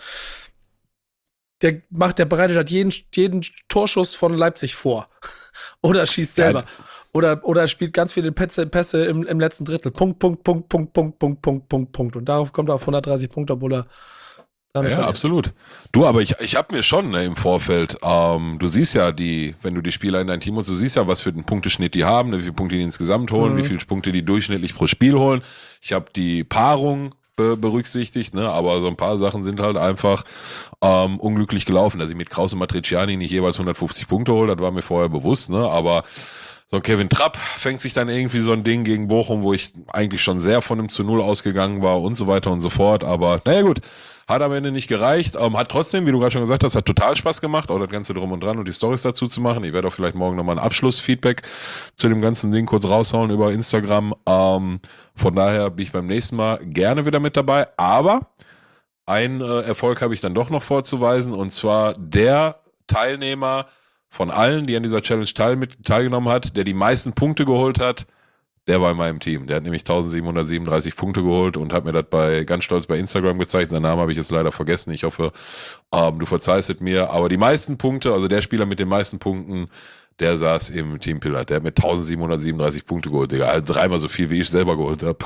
der macht, der bereitet halt jeden, jeden Torschuss von Leipzig vor. Oder schießt selber. Ja. Oder, oder spielt ganz viele Pässe, Pässe im, im letzten Drittel. Punkt, Punkt, Punkt, Punkt, Punkt, Punkt, Punkt, Punkt, Punkt. Und darauf kommt er auf hundertdreißig Punkte, obwohl er. Ja, ja absolut. Du, aber ich, ich habe mir schon ne, im Vorfeld, ähm, du siehst ja die, wenn du die Spieler in dein Team holst, du siehst ja, was für einen Punkteschnitt die haben, ne, wie viele Punkte die insgesamt holen, mhm. wie viele Punkte die durchschnittlich pro Spiel holen. Ich habe die Paarung be- berücksichtigt, ne, aber so ein paar Sachen sind halt einfach ähm, unglücklich gelaufen. Dass ich mit Krause Matriciani nicht jeweils hundertfünfzig Punkte hole, das war mir vorher bewusst, ne, aber so Kevin Trapp fängt sich dann irgendwie so ein Ding gegen Bochum, wo ich eigentlich schon sehr von einem zu null ausgegangen war und so weiter und so fort. Aber naja gut, hat am Ende nicht gereicht. Ähm, hat trotzdem, wie du gerade schon gesagt hast, hat total Spaß gemacht, auch das Ganze drum und dran und die Storys dazu zu machen. Ich werde auch vielleicht morgen nochmal ein Abschlussfeedback zu dem ganzen Ding kurz raushauen über Instagram. Ähm, von daher bin ich beim nächsten Mal gerne wieder mit dabei. Aber einen äh, Erfolg habe ich dann doch noch vorzuweisen und zwar der Teilnehmer von allen, die an dieser Challenge teil mit, teilgenommen hat, der die meisten Punkte geholt hat, Der war in meinem Team. Der hat nämlich eintausendsiebenhundertsiebenunddreißig Punkte geholt und hat mir das bei ganz stolz bei Instagram gezeigt. Seinen Namen habe ich jetzt leider vergessen. Ich hoffe, ähm, du verzeihst es mir. Aber die meisten Punkte, also der Spieler mit den meisten Punkten, der saß im Team Pillard. Der hat mit eintausendsiebenhundertsiebenunddreißig Punkte geholt, Digga. Also dreimal so viel, wie ich selber geholt habe.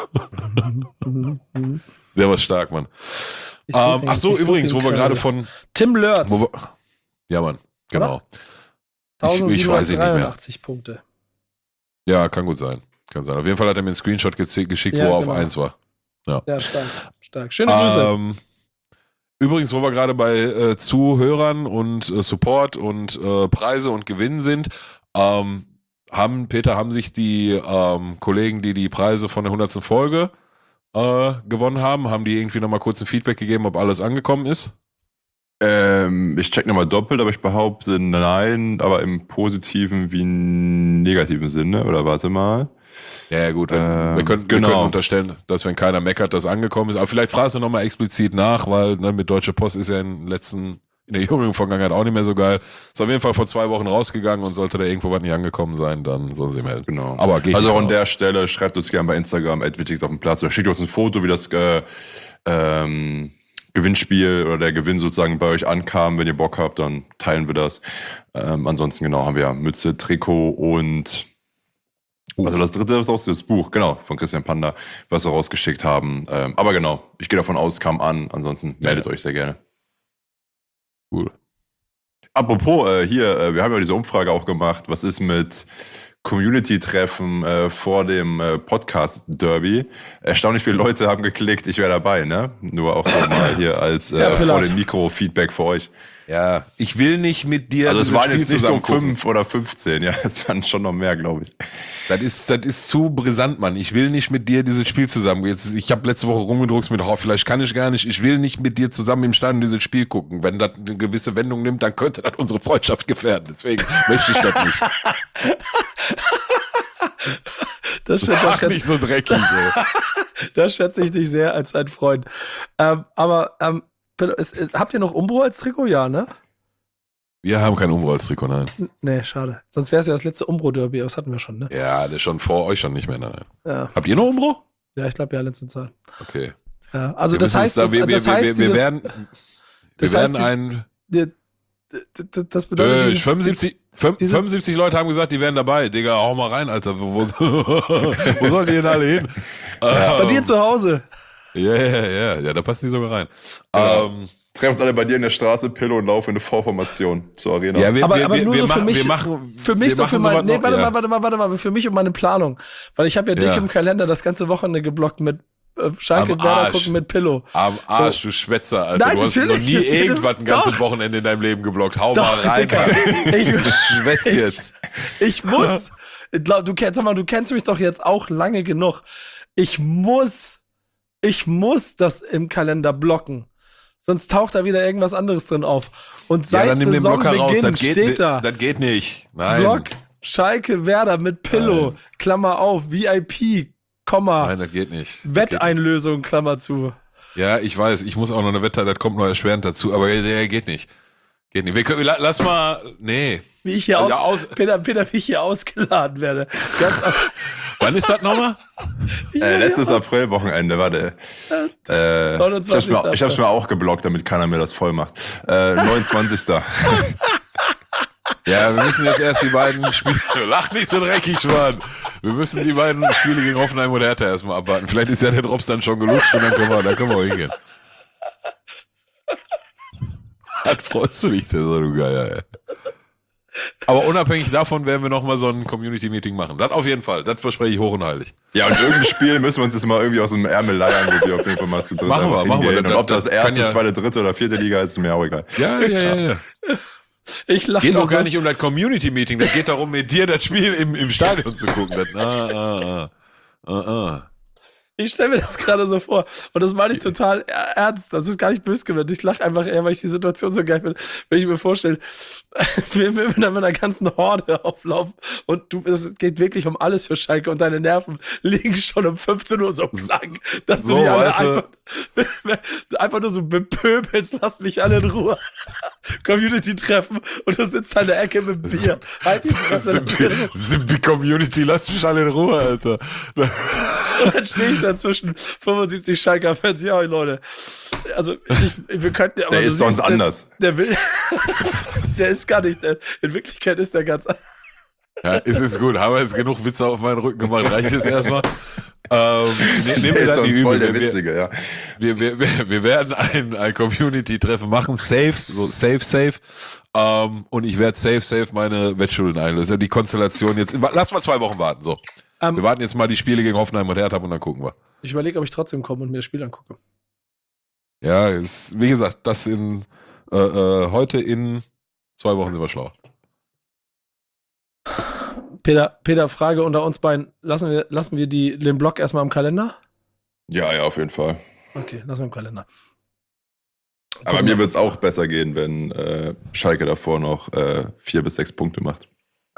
Der war stark, Mann. Ähm, ach so, übrigens, wo wir gerade von... Tim Lörz. Wo wir, ja, Mann, genau. Ich, ich weiß ihn nicht mehr. Punkte. Ja, kann gut sein. Kann sein. Auf jeden Fall hat er mir einen Screenshot ge- geschickt, ja, wo er genau. auf eins war. Ja, ja stark. stark. Schöne Grüße. Ähm, übrigens, wo wir gerade bei äh, Zuhörern und äh, Support und äh, Preise und Gewinnen sind, ähm, haben, Peter, haben sich die ähm, Kollegen, die die Preise von der hundertsten Folge äh, gewonnen haben, haben die irgendwie nochmal kurz ein Feedback gegeben, ob alles angekommen ist? Ähm, ich check nochmal doppelt, aber ich behaupte nein, aber im positiven wie negativen Sinne. Oder warte mal. Ja, ja gut. Wenn, Ähm, wir, können, genau. wir können unterstellen, dass wenn keiner meckert, das angekommen ist. Aber vielleicht fragst du nochmal explizit nach, weil ne, mit Deutsche Post ist ja in, den letzten, in der jüngeren Vergangenheit auch nicht mehr so geil. Ist auf jeden Fall vor zwei Wochen rausgegangen und sollte da irgendwo was nicht angekommen sein, dann sollen sie melden. Genau. Aber geht also nicht auch an raus. der Stelle schreibt uns gerne bei Instagram at wichtigst auf dem Platz oder schickt uns ein Foto, wie das äh, ähm, Gewinnspiel oder der Gewinn sozusagen bei euch ankam. Wenn ihr Bock habt, dann teilen wir das. Ähm, ansonsten genau haben wir ja Mütze, Trikot und also das dritte ist auch das Buch, genau, von Christian Panda, was wir rausgeschickt haben. Ähm, aber genau, ich gehe davon aus, kam an. Ansonsten meldet Ja. euch sehr gerne. Cool. Apropos, äh, hier, äh, wir haben ja diese Umfrage auch gemacht. Was ist mit Community-Treffen äh, vor dem äh, Podcast-Derby? Erstaunlich viele Leute haben geklickt, ich wäre dabei, ne? Nur auch so mal hier als äh, Ja, vor dem Mikro-Feedback für euch. Ja, ich will nicht mit dir. Also es dieses waren jetzt Spiel nicht so zusammen gucken. fünf oder fünfzehn, ja, es waren schon noch mehr, glaube ich. Das ist, das ist zu brisant, Mann. Ich will nicht mit dir dieses Spiel zusammen. Jetzt, ich habe letzte Woche rumgedruckt mit, oh, vielleicht kann ich gar nicht. Ich will nicht mit dir zusammen im Stadion dieses Spiel gucken. Wenn das eine gewisse Wendung nimmt, dann könnte das unsere Freundschaft gefährden. Deswegen möchte ich das nicht. Das, das, Mach das, nicht so dreckig, ey. das schätze ich dich sehr als ein Freund. Ähm, aber ähm, es, es, habt ihr noch Umbro als Trikot? Ja, ne? Wir haben kein Umbro als Trikot, nein. N- Nee, schade. Sonst wäre es ja das letzte Umbro-Derby, aber das hatten wir schon, ne? Ja, das ist schon vor euch schon nicht mehr, nein. Ja, Habt ihr noch Umbro? ja ich glaube ja, letzte Zeit. Okay. Ja, also Wir das müssen heißt, uns da, wir, das, wir, das wir, heißt, wir, wir diese- werden, wir das werden heißt, die- ein, die- die- die- das bedeutet, äh, dieses- fünfundsiebzig, fünf- diese- fünfundsiebzig Leute haben gesagt, die wären dabei. Digga, hau mal rein, Alter. Wo, wo, wo sollen die denn alle hin? bei dir zu Hause. Ja, ja, ja, ja, da passen die sogar rein. Genau. Ähm, Treffen uns alle bei dir in der Straße, Pillow und laufen in eine V-Formation zur Arena. ja, wir, Aber, wir, aber wir, nur wir, so für machen, mich, wir machen, für mich wir so machen für sowas mein, nee, noch, warte ja. mal, warte mal, warte mal, für mich und meine Planung. Weil ich habe ja dick Ja. im Kalender das ganze Wochenende geblockt mit äh, Schalke Am Werder Arsch. gucken mit Pillow. Am Arsch, du Schwätzer, Alter. Nein, du hast noch natürlich, nie das stimmt. irgendwas ein ganzes Doch. Wochenende in deinem Leben geblockt. Hau Doch, mal rein. Digga. Alter. Ich- Du schwätzt ich- jetzt. Ich muss, ich glaub, du kennst, sag mal, du kennst mich doch jetzt auch lange genug. Ich muss, ich muss das im Kalender blocken. Sonst taucht da wieder irgendwas anderes drin auf. Und Ja, seit dann nimm den Blocker raus. Saisonbeginn Das geht, steht ni- da. das geht nicht. Nein. Block, Schalke, Werder mit Pillow, Nein. Klammer auf, V I P, Komma, Nein, das geht nicht. Das Wetteinlösung, Klammer zu. geht- Ja, ich weiß, ich muss auch noch eine Wette, das kommt noch erschwerend dazu, aber der, der geht nicht. Geht nicht. Wir können, la- lass mal, nee. Wie ich hier aus, Ja, aus- Peter, Peter, wie ich hier ausgeladen werde. Ganz Wann ist das nochmal? Äh, letztes April-Wochenende, warte. Äh, ich hab's, mir, ich hab's mir auch geblockt, damit keiner mir das voll macht. Äh, neunundzwanzigsten Ja, wir müssen jetzt erst die beiden Spiele. Lach nicht so dreckig, Mann. Wir müssen die beiden Spiele gegen Hoffenheim und Hertha erstmal abwarten. Vielleicht ist ja der Drops dann schon gelutscht und dann können wir, dann können wir auch hingehen. Das freust du dich, der so du Geier, ey. Aber unabhängig davon werden wir nochmal so ein Community-Meeting machen. Das auf jeden Fall. Das verspreche ich hoch und heilig. Ja, und irgendein Spiel müssen wir uns jetzt mal irgendwie aus dem Ärmel leiern, wo wir auf jeden Fall mal zu dritt Machen wir, einfach machen wir. hingehen. Das- Und ob das das erste, kann ja- zweite, dritte oder vierte Liga ist, ist mir auch egal. Ja, ja, ja, ja. Ich lache Geht nur auch gar so. nicht um das Community-Meeting. Das geht darum, mit dir das Spiel im, im Stadion zu gucken. Das, ah, ah, ah. Ah, ah. Ich stelle mir das gerade so vor. Und das meine ich total ernst. Das ist gar nicht böse gemeint. Ich lache einfach eher, weil ich die Situation so geil finde. Wenn ich mir vorstelle, wir mit einer ganzen Horde auflaufen und du, es geht wirklich um alles für Schalke und deine Nerven liegen schon um fünfzehn Uhr so krank, dass du So, die alle weißt du. einfach, einfach nur so bepöbelst, lass mich alle in Ruhe. Community-Treffen und du sitzt an der Ecke mit Bier. Halt die Fresse. Simbi-Community, lass mich alle in Ruhe, Alter. Und dann stehe ich da zwischen fünfundsiebzig Schalker-Fans. Ja, Leute. Also, ich, wir könnten. Aber Der du ist sonst siehst, anders. Der, der will. Der ist gar nicht. Der, in Wirklichkeit ist der ganz. Ja, es ist gut. Haben wir jetzt genug Witze auf meinen Rücken gemacht? Reicht jetzt erstmal? Ähm, ne, nehmen Der wir ist dann die sonst voll Übel. der Wir- Witzige, ja. Wir, wir, wir, wir werden ein, ein Community-Treffen machen, safe, so safe, safe. Ähm, und ich werde safe, safe meine Wettschulden einlösen. Die Konstellation jetzt, lass mal zwei Wochen warten, so. Ähm, Wir warten jetzt mal die Spiele gegen Hoffenheim und Hertha und dann gucken wir. Ich überlege, ob ich trotzdem komme und mir das Spiel angucke. Ja, ist, wie gesagt, das in, äh, äh, heute in zwei Wochen sind wir schlauer. Peter, Peter, Frage unter uns beiden. Lassen wir, lassen wir die, den Block erstmal im Kalender? Ja, ja, auf jeden Fall. Okay, lassen wir im Kalender. Aber Gucken mir wir. wird es auch besser gehen, wenn äh, Schalke davor noch äh, vier bis sechs Punkte macht.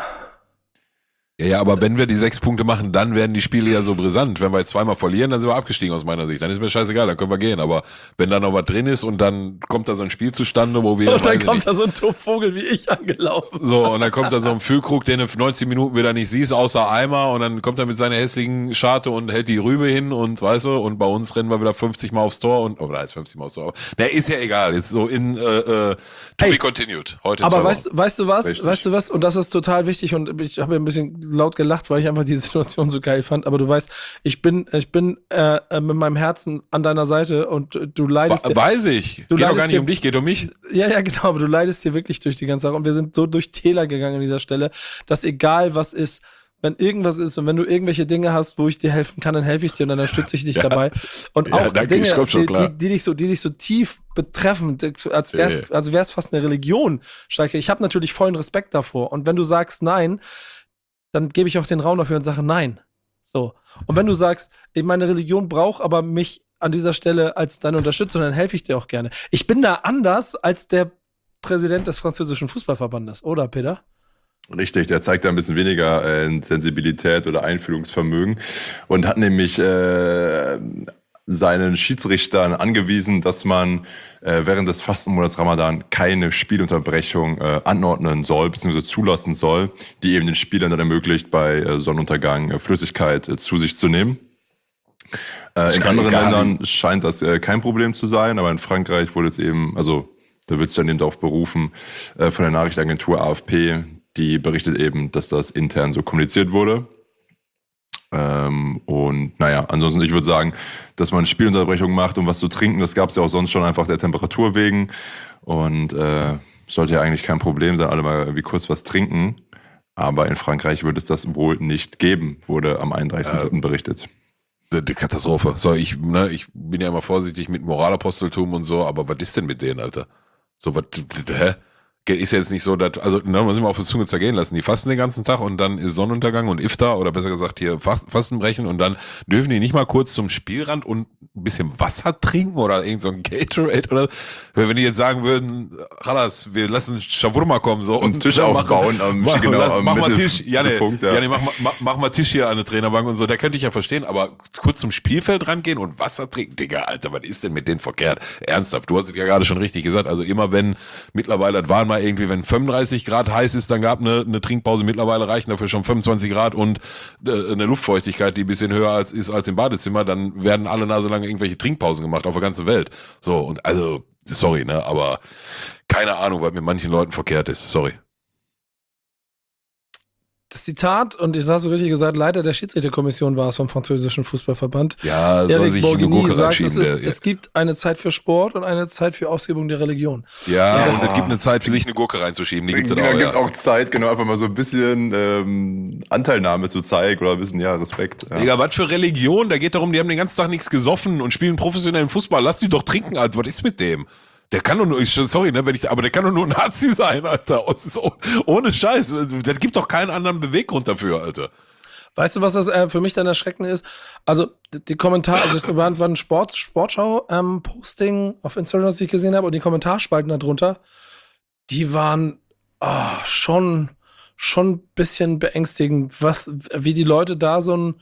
Ja, ja, aber wenn wir die sechs Punkte machen, dann werden die Spiele ja so brisant. Wenn wir jetzt zweimal verlieren, dann sind wir abgestiegen aus meiner Sicht. Dann ist mir scheißegal, dann können wir gehen. Aber wenn da noch was drin ist und dann kommt da so ein Spiel zustande, wo wir... Und dann weiß ich kommt nicht, da so ein Vogel wie ich angelaufen. so, und dann kommt da so ein Füllkrug, den du neunzig Minuten wieder nicht siehst, außer Eimer, und dann kommt er mit seiner hässlichen Scharte und hält die Rübe hin und weißt du, und bei uns rennen wir wieder fünfzig Mal aufs Tor und, oh, da ist fünfzig Mal aufs Tor. Ne, ist ja egal, jetzt so in, äh, äh, to Hey, be continued. Heute in Aber zwei weißt, Wochen. weißt du was? Richtig. Weißt du was? Und das ist total wichtig und ich habe ein bisschen laut gelacht, weil ich einfach die Situation so geil fand. Aber du weißt, ich bin, ich bin äh, äh, mit meinem Herzen an deiner Seite und äh, du leidest. Wa- dir- Weiß ich. Du Geht doch gar leidest nicht dir- um dich, geht um mich. Ja, ja, genau, aber du leidest hier wirklich durch die ganze Sache. Und wir sind so durch Täler gegangen an dieser Stelle, dass egal was ist, wenn irgendwas ist und wenn du irgendwelche Dinge hast, wo ich dir helfen kann, dann helfe ich dir und dann unterstütze ich dich Ja. dabei. Und Ja, auch danke, Dinge, ich komm schon die, klar. die, die, dich so, die dich so tief betreffen, als wär's, Ja. als wär's fast eine Religion, Schalke. Ich habe natürlich vollen Respekt davor. Und wenn du sagst nein, dann gebe ich auch den Raum dafür und sage nein. So. Und wenn du sagst, ich meine Religion braucht aber mich an dieser Stelle als deine Unterstützung, dann helfe ich dir auch gerne. Ich bin da anders als der Präsident des französischen Fußballverbandes, oder Peter? Richtig, der zeigt da ein bisschen weniger äh, Sensibilität oder Einfühlungsvermögen und hat nämlich äh, seinen Schiedsrichtern angewiesen, dass man äh, während des Fastenmonats Ramadan keine Spielunterbrechung äh, anordnen soll, beziehungsweise zulassen soll, die eben den Spielern dann ermöglicht, bei äh, Sonnenuntergang äh, Flüssigkeit äh, zu sich zu nehmen. Äh, in Ist anderen egal. Ländern scheint das äh, kein Problem zu sein, aber in Frankreich wurde es eben, also da wird es dann eben darauf berufen, äh, von der Nachrichtenagentur A F P, die berichtet eben, dass das intern so kommuniziert wurde. Ähm, und naja, ansonsten, ich würde sagen, dass man Spielunterbrechung macht, um was zu trinken, das gab es ja auch sonst schon einfach der Temperatur wegen. Und äh, sollte ja eigentlich kein Problem sein, alle mal irgendwie kurz was trinken. Aber in Frankreich wird es das wohl nicht geben, wurde am einunddreißigsten dritten berichtet. Die die Katastrophe. So, ich, ne, ich bin ja immer vorsichtig mit Moralaposteltum und so, aber was ist denn mit denen, Alter? So, was, hä? Ist jetzt nicht so, dass, also, ne, muss ich mal auf die Zunge zergehen lassen. Die fasten den ganzen Tag und dann ist Sonnenuntergang und Iftar oder besser gesagt hier Fast- Fastenbrechen und dann dürfen die nicht mal kurz zum Spielrand und ein bisschen Wasser trinken oder irgend so ein Gatorade oder, wenn die jetzt sagen würden, Chalas, wir lassen Shawarma kommen, so. Und Tisch dann aufbauen am- mach, genau, lass, am mach mal Mittel- Tisch, Janne, Mittelpunkt, ja. Janne, mach, mal- mach, mach mal Tisch hier an der Trainerbank und so, da könnte ich ja verstehen, aber kurz zum Spielfeld rangehen und Wasser trinken, Digga, Alter, was ist denn mit denen verkehrt? Ernsthaft, du hast es ja gerade schon richtig gesagt, also immer wenn, mittlerweile, das waren mal irgendwie, wenn fünfunddreißig Grad heiß ist, dann gab eine, eine Trinkpause, mittlerweile reichen dafür schon fünfundzwanzig Grad und äh, eine Luftfeuchtigkeit, die ein bisschen höher als ist als im Badezimmer, dann werden alle Nase lang irgendwelche Trinkpausen gemacht auf der ganzen Welt. So, und also, sorry, ne, aber keine Ahnung, was mit manchen Leuten verkehrt ist, sorry. Das Zitat, und ich hast so richtig gesagt, Leiter der Schiedsrichterkommission war es vom französischen Fußballverband. Ja, soll Erik sich eine Bourguigny Gurke sagt, es, reinschieben. ist, Der, ja, es gibt eine Zeit für Sport und eine Zeit für Ausübung der Religion. ja, Ja. und es gibt eine Zeit für sich eine Gurke reinzuschieben, die gibt es Genau, auch, gibt ja. auch Zeit, genau, einfach mal so ein bisschen ähm, Anteilnahme zu zeigen oder ein bisschen, ja, Respekt. Ja. Digga, was für Religion? Da geht darum, die haben den ganzen Tag nichts gesoffen und spielen professionellen Fußball. Lass die doch trinken, Alter. Was ist mit dem? Der kann doch nur, ich, sorry, ne, wenn ich, aber der kann doch nur ein Nazi sein, Alter. So, ohne Scheiß. Das gibt doch keinen anderen Beweggrund dafür, Alter. Weißt du, was das äh, für mich dann erschreckend ist? Also, die, die Kommentare, also es war, war ein Sport, Sportschau-Posting auf Instagram, das ich gesehen habe, und die Kommentarspalten darunter, die waren oh, schon, schon ein bisschen beängstigend, was, wie die Leute da so ein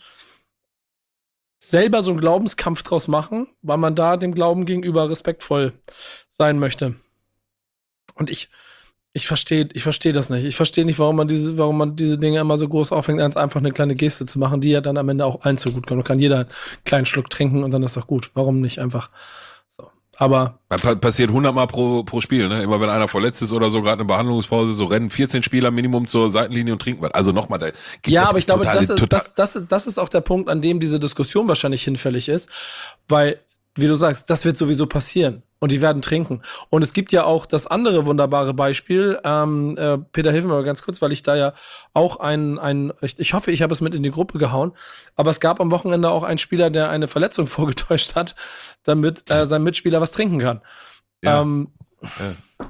selber so einen Glaubenskampf draus machen, weil man da dem Glauben gegenüber respektvoll sein möchte. Und ich Ich verstehe ich versteh das nicht. Ich verstehe nicht, warum man diese, warum man diese Dinge immer so groß aufhängt, als einfach eine kleine Geste zu machen, die ja dann am Ende auch allen zugut kommt. Kann jeder einen kleinen Schluck trinken und dann ist doch gut. Warum nicht einfach so? Aber Pa- passiert hundertmal pro, pro Spiel, ne? Immer wenn einer verletzt ist oder so, gerade eine Behandlungspause, so rennen vierzehn Spieler Minimum zur Seitenlinie und trinken was. Also nochmal, da gibt ja, das aber ich glaube, total- das, ist, total- das, das, ist- das ist auch der Punkt, an dem diese Diskussion wahrscheinlich hinfällig ist, weil, wie du sagst, das wird sowieso passieren. Und die werden trinken. Und es gibt ja auch das andere wunderbare Beispiel. Ähm, äh, Peter, hilf mir mal ganz kurz, weil ich da ja auch ein, ein ich, ich hoffe, ich habe es mit in die Gruppe gehauen. Aber es gab am Wochenende auch einen Spieler, der eine Verletzung vorgetäuscht hat, damit äh, sein Mitspieler was trinken kann. Ja. Ähm, Ja.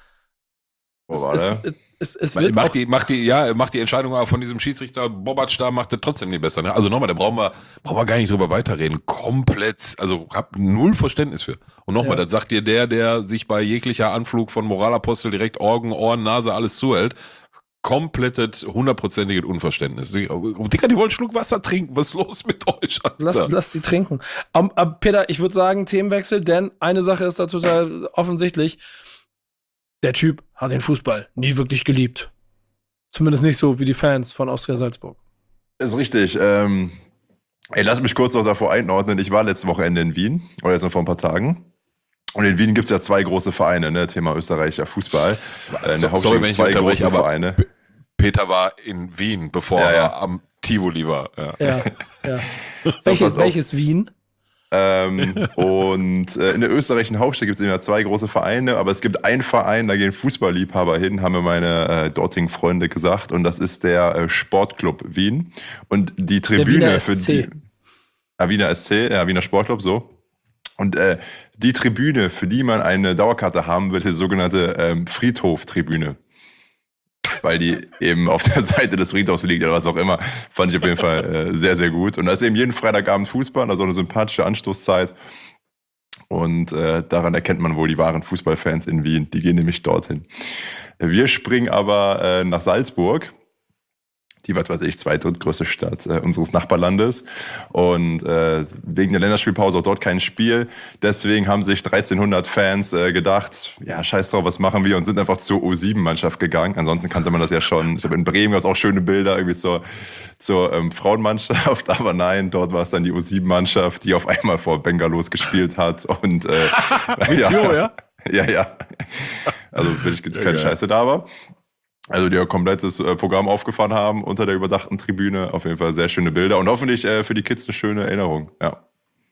Wo war es, der? es, es, es wird Macht auch, die, macht die, ja, macht die Entscheidung aber von diesem Schiedsrichter Bobatsch da, macht das trotzdem nicht besser. Ne? Also nochmal, da brauchen wir, brauchen wir gar nicht drüber weiterreden. Komplett, also hab null Verständnis für. Und nochmal, Ja. das sagt dir der, der sich bei jeglicher Anflug von Moralapostel direkt Augen, Ohren, Nase, alles zuhält. Komplettes, hundertprozentiges Unverständnis. Oh, Dicker, die wollen einen Schluck Wasser trinken. Was ist los mit euch? Alter? Lass, lass die trinken. Um, um, Peter, ich würde sagen, Themenwechsel, denn eine Sache ist da total offensichtlich. Der Typ hat den Fußball nie wirklich geliebt. Zumindest nicht so wie die Fans von Austria Salzburg. Ist richtig. Ähm, ey, lass mich kurz noch davor einordnen. Ich war letzte Wochenende in Wien, oder jetzt noch vor ein paar Tagen. Und in Wien gibt es ja zwei große Vereine, ne? Thema österreichischer Fußball. Äh, in der Hauptstadt Sorry, wenn ich zwei unterbreche, große aber Vereine. P- Peter war in Wien, bevor Ja, ja. er am Tivoli war. Ja. Ja, ja. pass welches, auf. welches Wien? Ähm, und äh, in der österreichischen Hauptstadt gibt es ja zwei große Vereine, aber es gibt einen Verein, da gehen Fußballliebhaber hin, haben mir meine äh, dortigen Freunde gesagt, und das ist der äh, Sportclub Wien. Und die Tribüne Wiener für S C. die. Ah, Wiener S C, ja, Wiener Sportclub, so. Und äh, die Tribüne, für die man eine Dauerkarte haben will, ist die sogenannte ähm, Friedhof-Tribüne. Weil die eben auf der Seite des Friedhofs liegt oder was auch immer, fand ich auf jeden Fall äh, sehr, sehr gut. Und da ist eben jeden Freitagabend Fußball, also eine sympathische Anstoßzeit. Und äh, daran erkennt man wohl die wahren Fußballfans in Wien. Die gehen nämlich dorthin. Wir springen aber äh, nach Salzburg. Die, was weiß ich, zweitdrittgrößte Stadt äh, unseres Nachbarlandes. Und äh, wegen der Länderspielpause auch dort kein Spiel. Deswegen haben sich dreizehnhundert Fans äh, gedacht, ja, scheiß drauf, was machen wir? Und sind einfach zur U sieben Mannschaft gegangen. Ansonsten kannte man das ja schon. Ich glaube, in Bremen gab es auch schöne Bilder irgendwie zur, zur ähm, Frauenmannschaft. Aber nein, dort war es dann die U sieben Mannschaft, die auf einmal vor Bengalos gespielt hat. Und äh, Mit ja, Jo, ja? ja, ja. Also wirklich keine geil. Scheiße da war. Also die ja komplettes äh, Programm aufgefahren haben unter der überdachten Tribüne. Auf jeden Fall sehr schöne Bilder und hoffentlich äh, für die Kids eine schöne Erinnerung. Ja.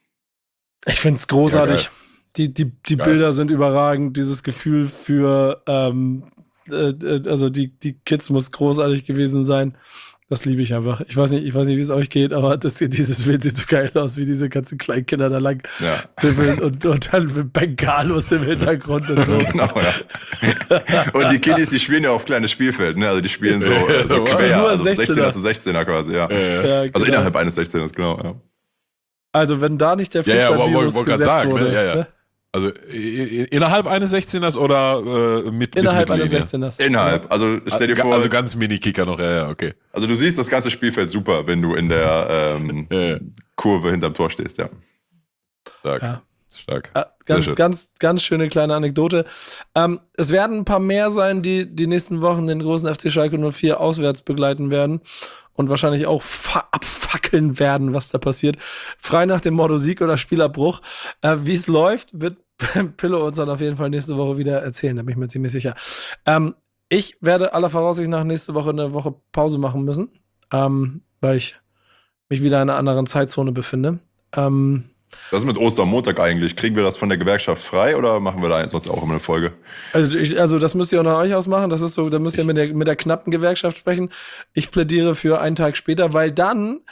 Ich finde es großartig. Ja, die die, die Geil. Bilder sind überragend. Dieses Gefühl für, ähm, äh, äh, also die, die Kids muss großartig gewesen sein. Das liebe ich einfach. Ich weiß nicht, ich weiß nicht, wie es euch geht, aber das, dieses Bild sieht so geil aus, wie diese ganzen kleinen Kinder da lang Ja. tippeln und, und dann mit Bengalos im Hintergrund und so. Genau, ja. Und die Kiddies, die spielen ja auf kleines Spielfeld, ne? Also die spielen so, äh, so Nur quer, im also sechzehner. sechzehner zu sechzehner quasi, ja. Ja, Also genau. innerhalb eines sechzehners, genau, ja. Also wenn da nicht der Ja, ja, Fußballvirus wollte wollt gesetzt gerade sagen, wurde, ne? Ja, ja. ne? Also i- i- innerhalb eines sechzehners oder äh, mit Innerhalb bis eines Mittellinie? sechzehners. Innerhalb, also stell dir vor, Also ganz Mini-Kicker noch, ja, ja, okay. also du siehst das ganze Spielfeld super, wenn du in der ähm, Ja, ja. Kurve hinterm Tor stehst, ja. Stark. Ja. Stark. Ja, Sehr ganz, schön. ganz, ganz schöne kleine Anekdote. Ähm, es werden ein paar mehr sein, die die nächsten Wochen den großen F C Schalke null vier auswärts begleiten werden und wahrscheinlich auch fa- abfackeln werden, was da passiert. Frei nach dem Motto Sieg oder Spielabbruch. Äh, Wie es läuft, wird Pillow uns dann auf jeden Fall nächste Woche wieder erzählen, da bin ich mir ziemlich sicher. Ähm, ich werde aller Voraussicht nach nächste Woche eine Woche Pause machen müssen, ähm, weil ich mich wieder in einer anderen Zeitzone befinde. Ähm, Was ist mit Ostermontag eigentlich? Kriegen wir das von der Gewerkschaft frei oder machen wir da sonst auch immer eine Folge? Also, ich, also das müsst ihr unter euch ausmachen. Das ist so, da müsst ihr mit der, mit der knappen Gewerkschaft sprechen. Ich plädiere für einen Tag später, weil dann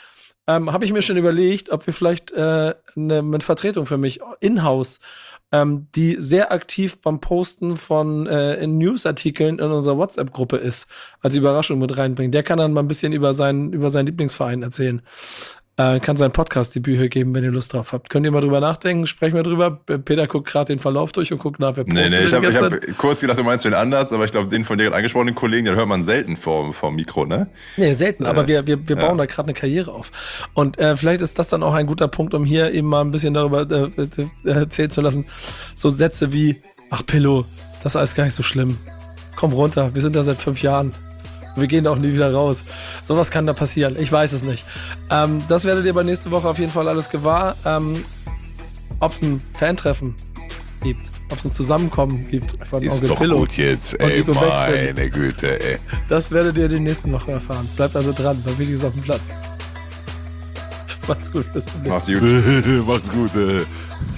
ähm, habe ich mir schon überlegt, ob wir vielleicht äh, eine, eine Vertretung für mich in-house, ähm, die sehr aktiv beim Posten von äh, in Newsartikeln in unserer WhatsApp-Gruppe ist, als Überraschung mit reinbringen. Der kann dann mal ein bisschen über seinen, über seinen Lieblingsverein erzählen. Äh, kann seinen Podcast-Debüt hier geben, wenn ihr Lust drauf habt. Könnt ihr mal drüber nachdenken, sprechen wir drüber. Peter guckt gerade den Verlauf durch und guckt nach, wer Nee, postet. nee, ich die habe ganze hab Zeit. kurz gedacht, du meinst wen anders, aber ich glaube, den von dir angesprochenen Kollegen, den hört man selten vor, vor dem Mikro, ne? Nee, selten, Äh, aber wir, wir, wir bauen ja. da gerade eine Karriere auf. Und äh, vielleicht ist das dann auch ein guter Punkt, um hier eben mal ein bisschen darüber äh, äh, erzählen zu lassen. So Sätze wie, ach Pillow, das ist alles gar nicht so schlimm. Komm runter, wir sind da seit fünf Jahren. Wir gehen da auch nie wieder raus. Sowas kann da passieren. Ich weiß es nicht. Ähm, das werdet ihr bei nächste Woche auf jeden Fall alles gewahr. Ähm, ob es ein Fantreffen gibt, ob es ein Zusammenkommen gibt von Ist Onkel doch Pillow gut jetzt, und ey, Nico Beckspin. meine Güte, ey. Das werdet ihr die nächsten Woche erfahren. Bleibt also dran, bei Wichtiges auf dem Platz. Macht's gut, bis zum nächsten Mal. Mach's gut. Macht's gut, ey.